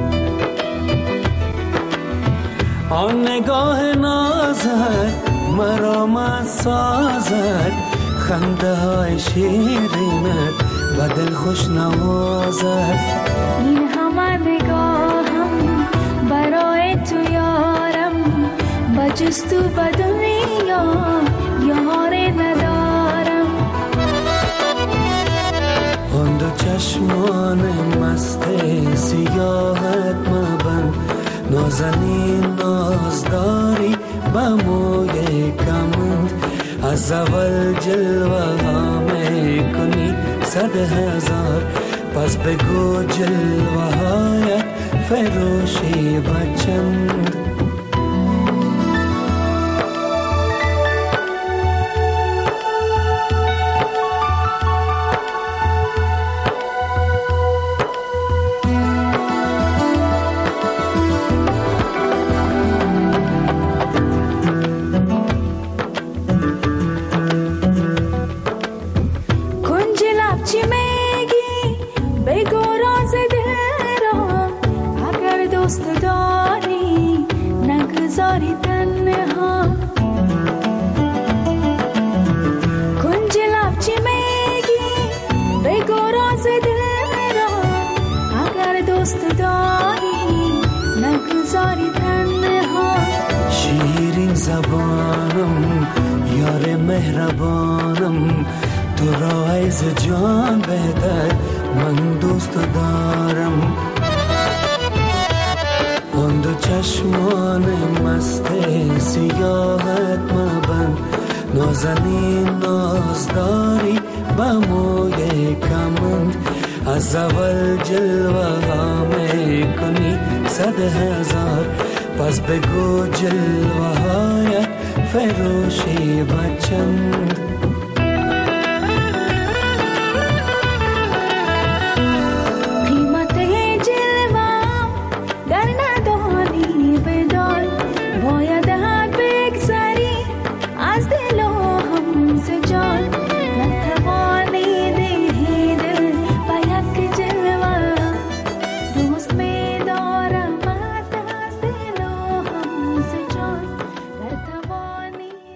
آن نگاه نازد مرا مست سازد، خنده های شیرینه بدل خوش نوازد. این همه نگاهم برای تو یارم، بجز تو به دنیا یاری ندارم. آن دو چشمان مست سیاحت مبند، نازنین نازداری با موی کمند، از اول جلوه ها می کنی 100,000، پس بگو جلوه هایت فروشی بچند. ز جان بهتر من دوست دارم. آن دو چشمان مست سیاهت مبند، نازنین نازداری با موی کمند. از اول جلوه ها می کنی 100,000، پس بگو جلوه هایت فروشی بچند.